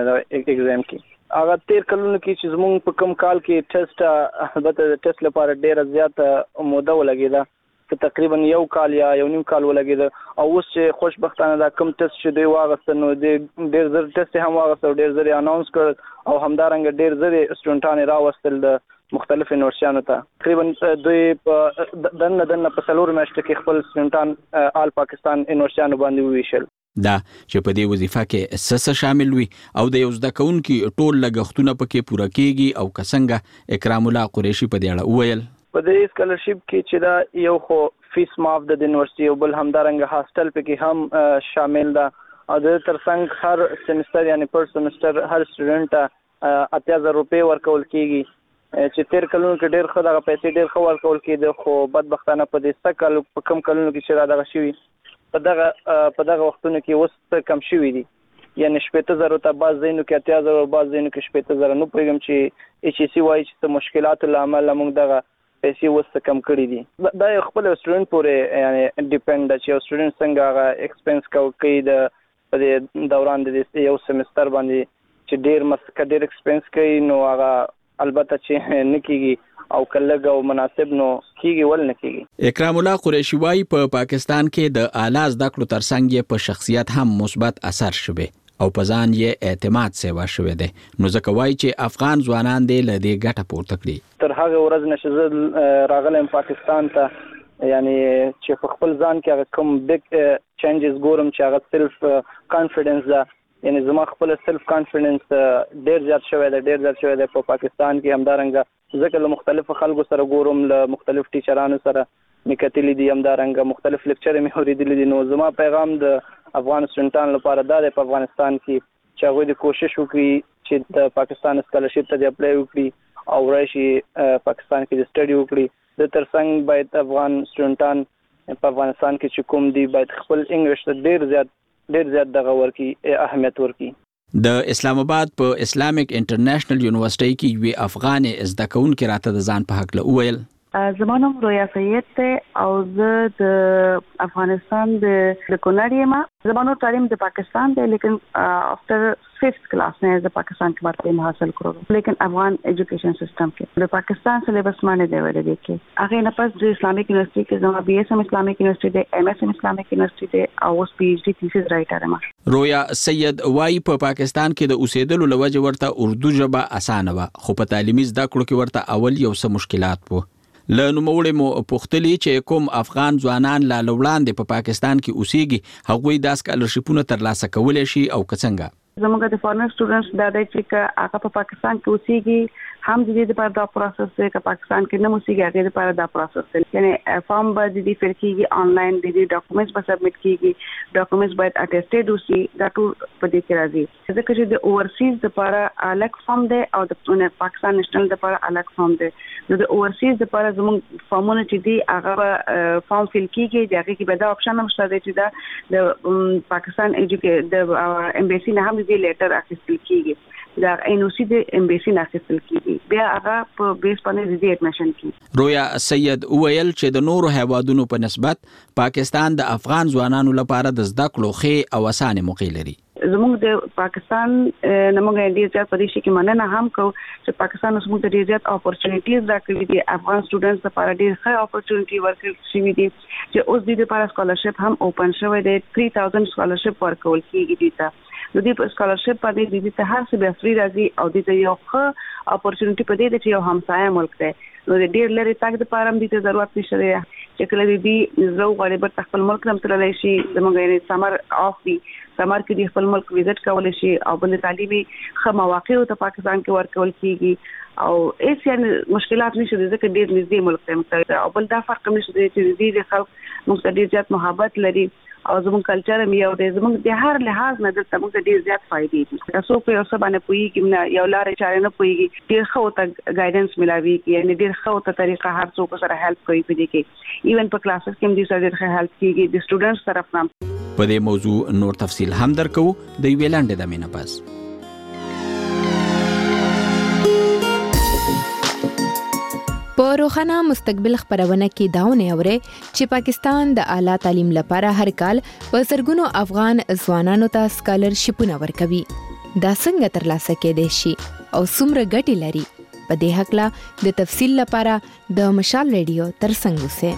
ایگزام کې. هغه 13 کلونو کې چې زموږ په کوم کال کې ټیسټ البته د ټیسټ لپاره ډیره زیاته موده ولګېده تقریبا یو کال یا یو نیم کال ولګېده او اوس چې خوشبختانه دا کوم ټیسټ چې دوی واغسته نو ډیر زر ټیسټ هم واغسته ډیر زر اناونس کړ او همدارنګه ډیر زر سټوډنټان راوستل د مختلف یونیورسيټانو ته. تقریبا دوی په دنه په څلور میاشتو کې خپل سټوډنټان آل پاکستان یونیورسيټانو باندې وویشل. دا چې په دې وظیفه کې څه شامل وي او د یو زده کوونکي ټول لګښتونه پکې پوره کیږي او څنګه اکرام الله قریشی په دې اړه وویل. په دې سکالرشیپ کې چې دا یو خو فیس معاف د یونیورسيټي او بل همدارنګه هاستل پکې هم شامل ده او د ترڅنګ هر سمستر یعنی پر سمستر هر سټوډنټ 80,000 روپۍ ورکول کیږي چې تیر کلونو کې ډېر ښه دغه پیسې ډېر ښه ورکول کېده خو بدبختانه په دې سږ کال په کم کلونو کې چې دغه شوي په دغه وختونو کې اوس کم شوي دي یعنی 80,000 ته بعض ځایونو کې 80,000 بعض ځایونو کې 80,000 نه پوهېږم چې HEC وایي چې څه مشکلاتو له امله موږ دغه پیسې اوس کم کړي دي دا یو خپل سټوډنټ پورې یعنی ډیپند ده چې یو سټوډنټ څنګه هغه ایکسپنس کوي د دوران د یو سمستر باندې چې ډېر ایکسپنس کوي نو هغه البته چې نه کیږي او کلګ او مناسب نو کیږي ول نه کیږي. اکرام الله قریشی وايي په پاکستان کې د اعلی زده کړو ترڅنګ په شخصیت هم مثبت اثر شوه او په ځان یې اعتماد سیوا شوه دی نو ځکه وايي چې افغان ځوانان دې له دې ګټه پورته کړي. تر هغه ورځ نشه راغلم پاکستان ته یعنی چې په خپل ځان کې هغه کوم بیگ چینجز ګورم چې هغه سیلف کانفیډنس ده یعنی زما خپل سیلف کانفیډنس ډیر زیات شوی دی په پاکستان کې همدارنګه ځکه له مختلفو خلکو سره ګورم له مختلف ټیچرانو سره میکتلی دي همدارنګه مختلف لیکچر مې اوریدلی دي نو زما پیغام د افغان سټوډنټانو لپاره دا دی په افغانستان کې چې هغوی د کوشش وکړي چې د پاکستان سکالرشپ ته اپلای وکړي او راشي پاکستان کې د سټډي وکړي د ترڅنګ باید افغان سټوډنټان په افغانستان کې چې کوم دي باید خپل انګلیش ته ډیر زیات دغه ورکی اهمیت ورکی. د اسلام آباد په اسلامیک انټرنیشنل یونیورسيټي کې یو افغان زده کوونکی راته د ځان په حق له وویل زما نوم رویا سید ته او زه د افغانستان د کونړ یم زما نو تعلیم د پاکستان دی لیکن افټر 5th کلاس نه د پاکستان کې تعلیم حاصل کړو لیکن افغان ایجوکیشن سیستم کې د پاکستان سلیبس باندې دی ورته کې هغه نه پس د اسلامیک یونیورسيټي کې زما BSm اسلامیک یونیورسيټي دی MSm اسلامیک یونیورسيټي دی او PhD تھیسس رائټر یم. رویا سید وايي په پاکستان کې د اوسېدلو لوجه ورته اردو ژبه اسانه و خو په تعلیمي زده کړو کې ورته اول یو څه مشکلات وو. له نوموړي مو پوښتلي چې کوم افغان ځوانان لا وړاندې په پاکستان کې اوسېږي هغوی د سکالرشپونو ترلاسه کولی شي او که څنګه. زموږ د فارنر سټوډنټس دا دی چې هغه په پاکستان کې اوسېږي هم د دې لپاره دا پروسس دی چې پاکستان کې نه اوسېږي هغه لپاره دا پروسس دی یعنی فارم به د دې فل کېږي آنلاین د دې ډاکومېنټس به سبمټ کېږي ډاکومېنټس باید اټیسټډ اوسي دا ټول په دې کې راځي ځکه چې د اوورسیز لپاره الګ فارم دی او د پاکستان نېشنل لپاره الګ فارم دی د اوورسیز لپاره زموږ فارمونه چې دی هغه فارم فل کېږي د هغه کې به دا اپشن هم شته چې دا د پاکستان د امبیسي نه هم د لیټر اخیستل کېږي دا NOC د امبیسي نه اخیستل کېږي بیا هغه په بیس باندې د اډمیشن کېږي. رویا سید وویل چې د نورو هیوادونو په نسبت پاکستان د افغان ځوانانو لپاره د زده کړو ښې او اسانه موقع لري. زموږ د پاکستان نمونږ ډیر زیات په دې شي کې مننه هم کوو چې پاکستان زموږ ډیر زیات اپورچونټیز راکړي دي افغان سټوډنټس لپاره ډیر ښه اپورچونټي ورکړل شوې دي چې اوس د دې لپاره سکالرشپ هم اوپن شوی دی 3000 سکالرشپ ورکول کېږي دي ته د دې سکالرشپ باندې د دې ته هر څه به فری راځي او د دې یو ښه اپورچونټي په دې چې یو همسایه ملک دی نو د ډیر لري تاګ د پاره هم د ضرورت نشته چې کله دې زو غالبا خپل ملک هم تللی شي زموږ یې سمر اف وي سمر کې د خپل ملک وزټ کول شي او بل تعلیمي خه مواقع ته پاکستان کې ورکول کیږي او هیڅ یعنی مشکلات نشته ځکه ډیر نږدې ملک ته او بل دا فرق نشته چې دې خلک موږ ډیر زیات محبت لري او زموږ کلچر هم یو دی زموږ د هر لحاظ نه دلته موږ ډیر زیات فائدې دي تاسو په یو څه باندې پوهیږئ نه یو لارې چارې نه پوهیږئ ډیر ښه ته ګایډنس ملاوي یعنی ډیر ښه ته طریقه هر څوک سره هیلپ کوي په دې کې ایون په کلاسز کې هم دې سره ډیر ښه هیلپ کیږي د سټوډنټس طرف نه. په دې موضوع نور تفصیل هم درکو د ویلاندې د مینه پاس. په روښانه مستقبل خبرونه کې داونه اوري چې پاکستان د اعلی تعلیم لپاره هر کال په زرګونو افغان ځوانانو ته سکالرشپونه ورکوي. دا څنګه ترلاسه کېدای شي او څومره ګټې لري؟ په دې هکله د تفصیل لپاره د مشال ریډیو ترڅنګ اوسئ.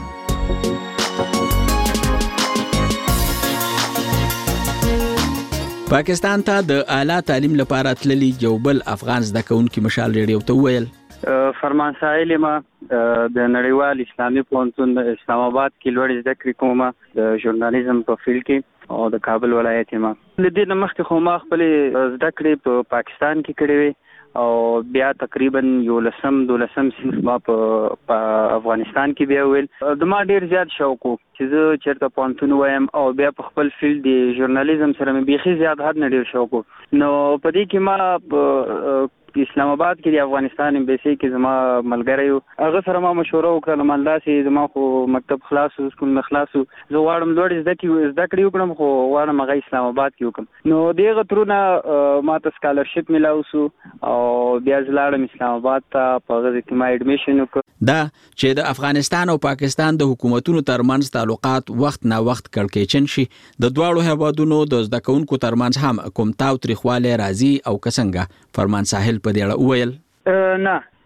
پاکستان ته د اعلی تعلیم لپاره تللی یو بل افغان زده کوونکی مشال ریډیو ته ویل فرمان سائل ما د نړیوال اسلامي پوهنتون اسلام آباد کې لوړ زده کړې کومه د ژورنالیزم په فیلډ کې او د کابل ولایت ما لدې مخکې خو ما خپل زده کړې په پاکستان کې کړې وې او بیا تقریبا 11 صنف ما په افغانستان کې بیا ویل د ما ډیر زیات شوق چې زه چیرته پوهنتون وایم او بیا په خپل فیلډ د ژورنالیزم سره مې بیخي زیات حد نه ډیر شوق نو په دې کې ما اسلام آباد کې د افغانستان امبیسي کې زما ملګری یو هغه سره ما مشوره وکړه مالداسي زما خو مکتب خلاص او سکول مخلاص زه واړم لوړ زده کړې وکړم خو واړم هغه اسلام آباد کې وکم نو دغه ترونه ما ته سکالرشپ ملاو سو او بیا ځلاړم اسلام آباد ته په هغه کې ما اډمیشن وکړ دا چې د افغانستان او پاکستان د حکومتونو ترمنځ تعلقات وخت نه وخت کړکېچن شي د دواړو هیوادونو د زده کوونکو ترمنځ هم کوم تاو تریخواله راځي او کسنګه فرمان ساحل په دې اړه وویل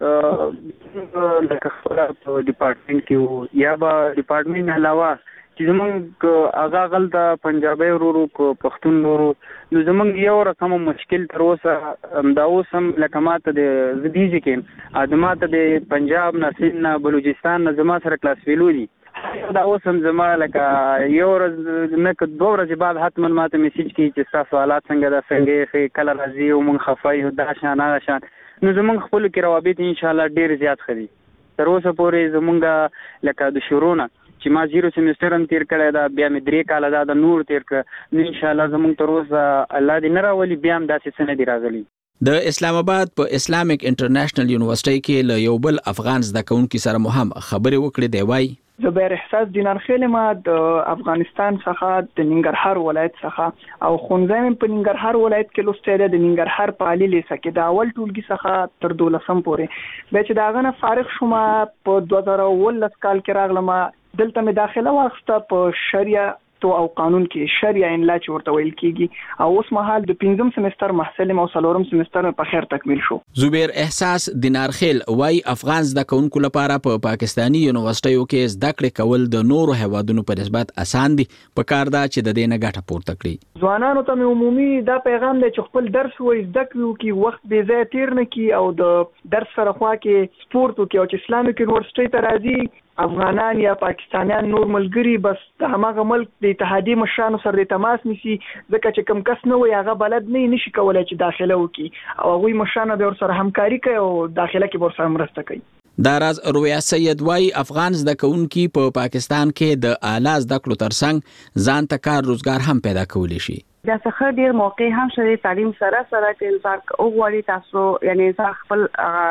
نه لکه خپل ډپارټمنټ کې یا به ډپارټمنټ علاوه چې زمونږ هغه غلطه پنجابي ورو کو پښتون ورو نو زمونږ یو رقم مشکل تر اوسه دا اوس هم لکه ماته د زديږي کې ادماته د پنجاب نه سند نه بلوچستان نه زما سره کلاس ویلو دي دا اوس هم زما لکه یو ورځ نه که دوه ورځې بعد حتما ماته میسج کوي چې تاسو حالات څنګه دا څنګه کله راځي او مونږ خفای دا شان هغه شان نو زمونږ خپل کې روابط ان شاء الله ډیر زیات خري تر اوسه پورې زمونږ لکه د شروع چې ما 0 سیمستر هم تیر کړی دا بیا مې 3 کال دا د نور تیر کړ نو ان شاء الله زمونږ تر اوسه الله دې نه راولي بیا هم داسې څه نه دی راغلي د اسلام آباد په اسلامیک انټرنیشنل یونیورسيټي کې له یو بل افغان زده کوونکي سره مو هم خبرې وکړې دی وای زبیر احساس دینار خیل ما د افغانستان څخه د ننګرهار ولایت څخه او خونځم په ننګرهار ولایت کې لوستل د ننګرهار په علي لیسه کې د اول ټولګي څخه تر 12 پورې به چې داغه نه فارغ شوم په 2019 کال کې راغلم دلته مې داخله واخسته په شریعه او قانون کې شریعه ان لا چې ورته ویل کیږي او اوس مهال د 5م سمستر محصل او 4م سمستر په خیر تکمیل شو زبیر احساس دینار خیل وای افغان زده کوونکو لپاره په پاکستانی یونیورسيټیو کې زده کړې کول د نورو هیوادونو په نسبت اسان دي په کار دا چې د دې نه ګټه پورته کړي ځوانانو ته عمومي دا پیغام دی چې خپل درس وای زده کړو کې وخت به ځای تیر نه کی او د درس سره خوا کې سپورت او چې اسلامي یونیورسيټي ته راځي افغانان یا پاکستانیان نور ملګری بس د هغه ملک د اتحادیې مشرانو سره د تماس نیسي ځکه چې کم کس نه وي هغه بلد نه نشي کولای چې داخله وکړي او هغه مشرانو به سره همکاري کوي او داخله کې ور سره مرسته کوي دا راز رویا سید وای افغان زده کوونکي په پاکستان کې د اعلی زده کړو ترڅنګ ځان ته کار روزګار هم پیدا کولی شي دا څخه ډیر موقع هم شته تعلیم سره چې انسان او غواړي تاسو یعنی خپل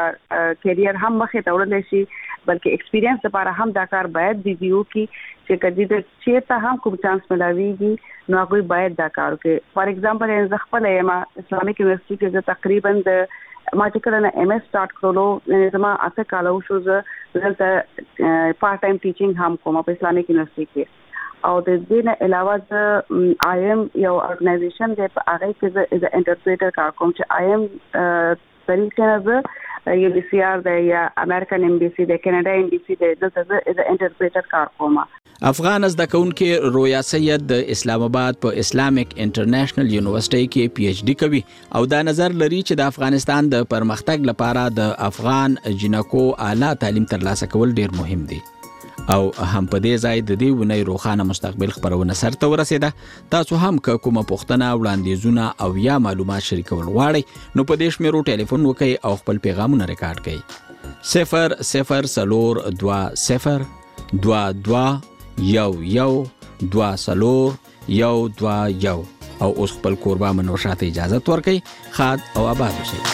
کیریئر هم مخې ته وړل شي بلکې ایکسپیرینس لپاره هم دا کار باید ویډیو کې چې کدی د چیرته هم کوم چانس ملاويږي نو هغه باید دا کار وکړي فار ایگزامپل زه خپل یم اسلامیک یونیورسيټي کې تقریبا د ما چې کله نه ام اس سٹارټ کړلو زما اته کال شو زه دلته پارت ټایم ټیچینګ هم کوم په اسلامیک یونیورسيټي کې او د دې نه علاوه د آی ایم یو ارګنایزیشن دی په هغه کې د انټرپریټر کار کوم چې آی ایم طریقې نه یو ډي سي آر دی یا امریکن امبیسي دی کینیډا امبیسي دی دلته د انټرپریټر کار کوم افغان زده کوونکي رویا سید د اسلام آباد په اسلامیک انټرنیشنل یونیورسيټي کې پی ایچ ډي کوي او دا نظر لري چې د افغانستان د پرمختګ لپاره د افغان جنکو اعلی تعلیم ترلاسه کول ډیر مهم دي او هم په دې ځای د دې ونې روخانه مستقبل خبرونه سرته ورسېده تاسو هم کومه پوښتنه وړاندیزونه او یا معلومات شریکول غواړئ نو په دې شمیرو ټلیفون وکړئ او خپل پیغامونه ریکارډ کړئ 00020 22 112 او اوس خپل کوربه منور شاته اجازه ورکړئ خاد او آباد اوسئ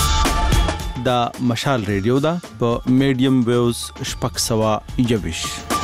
دا مشال ریډیو دا په میډیم ویوز 621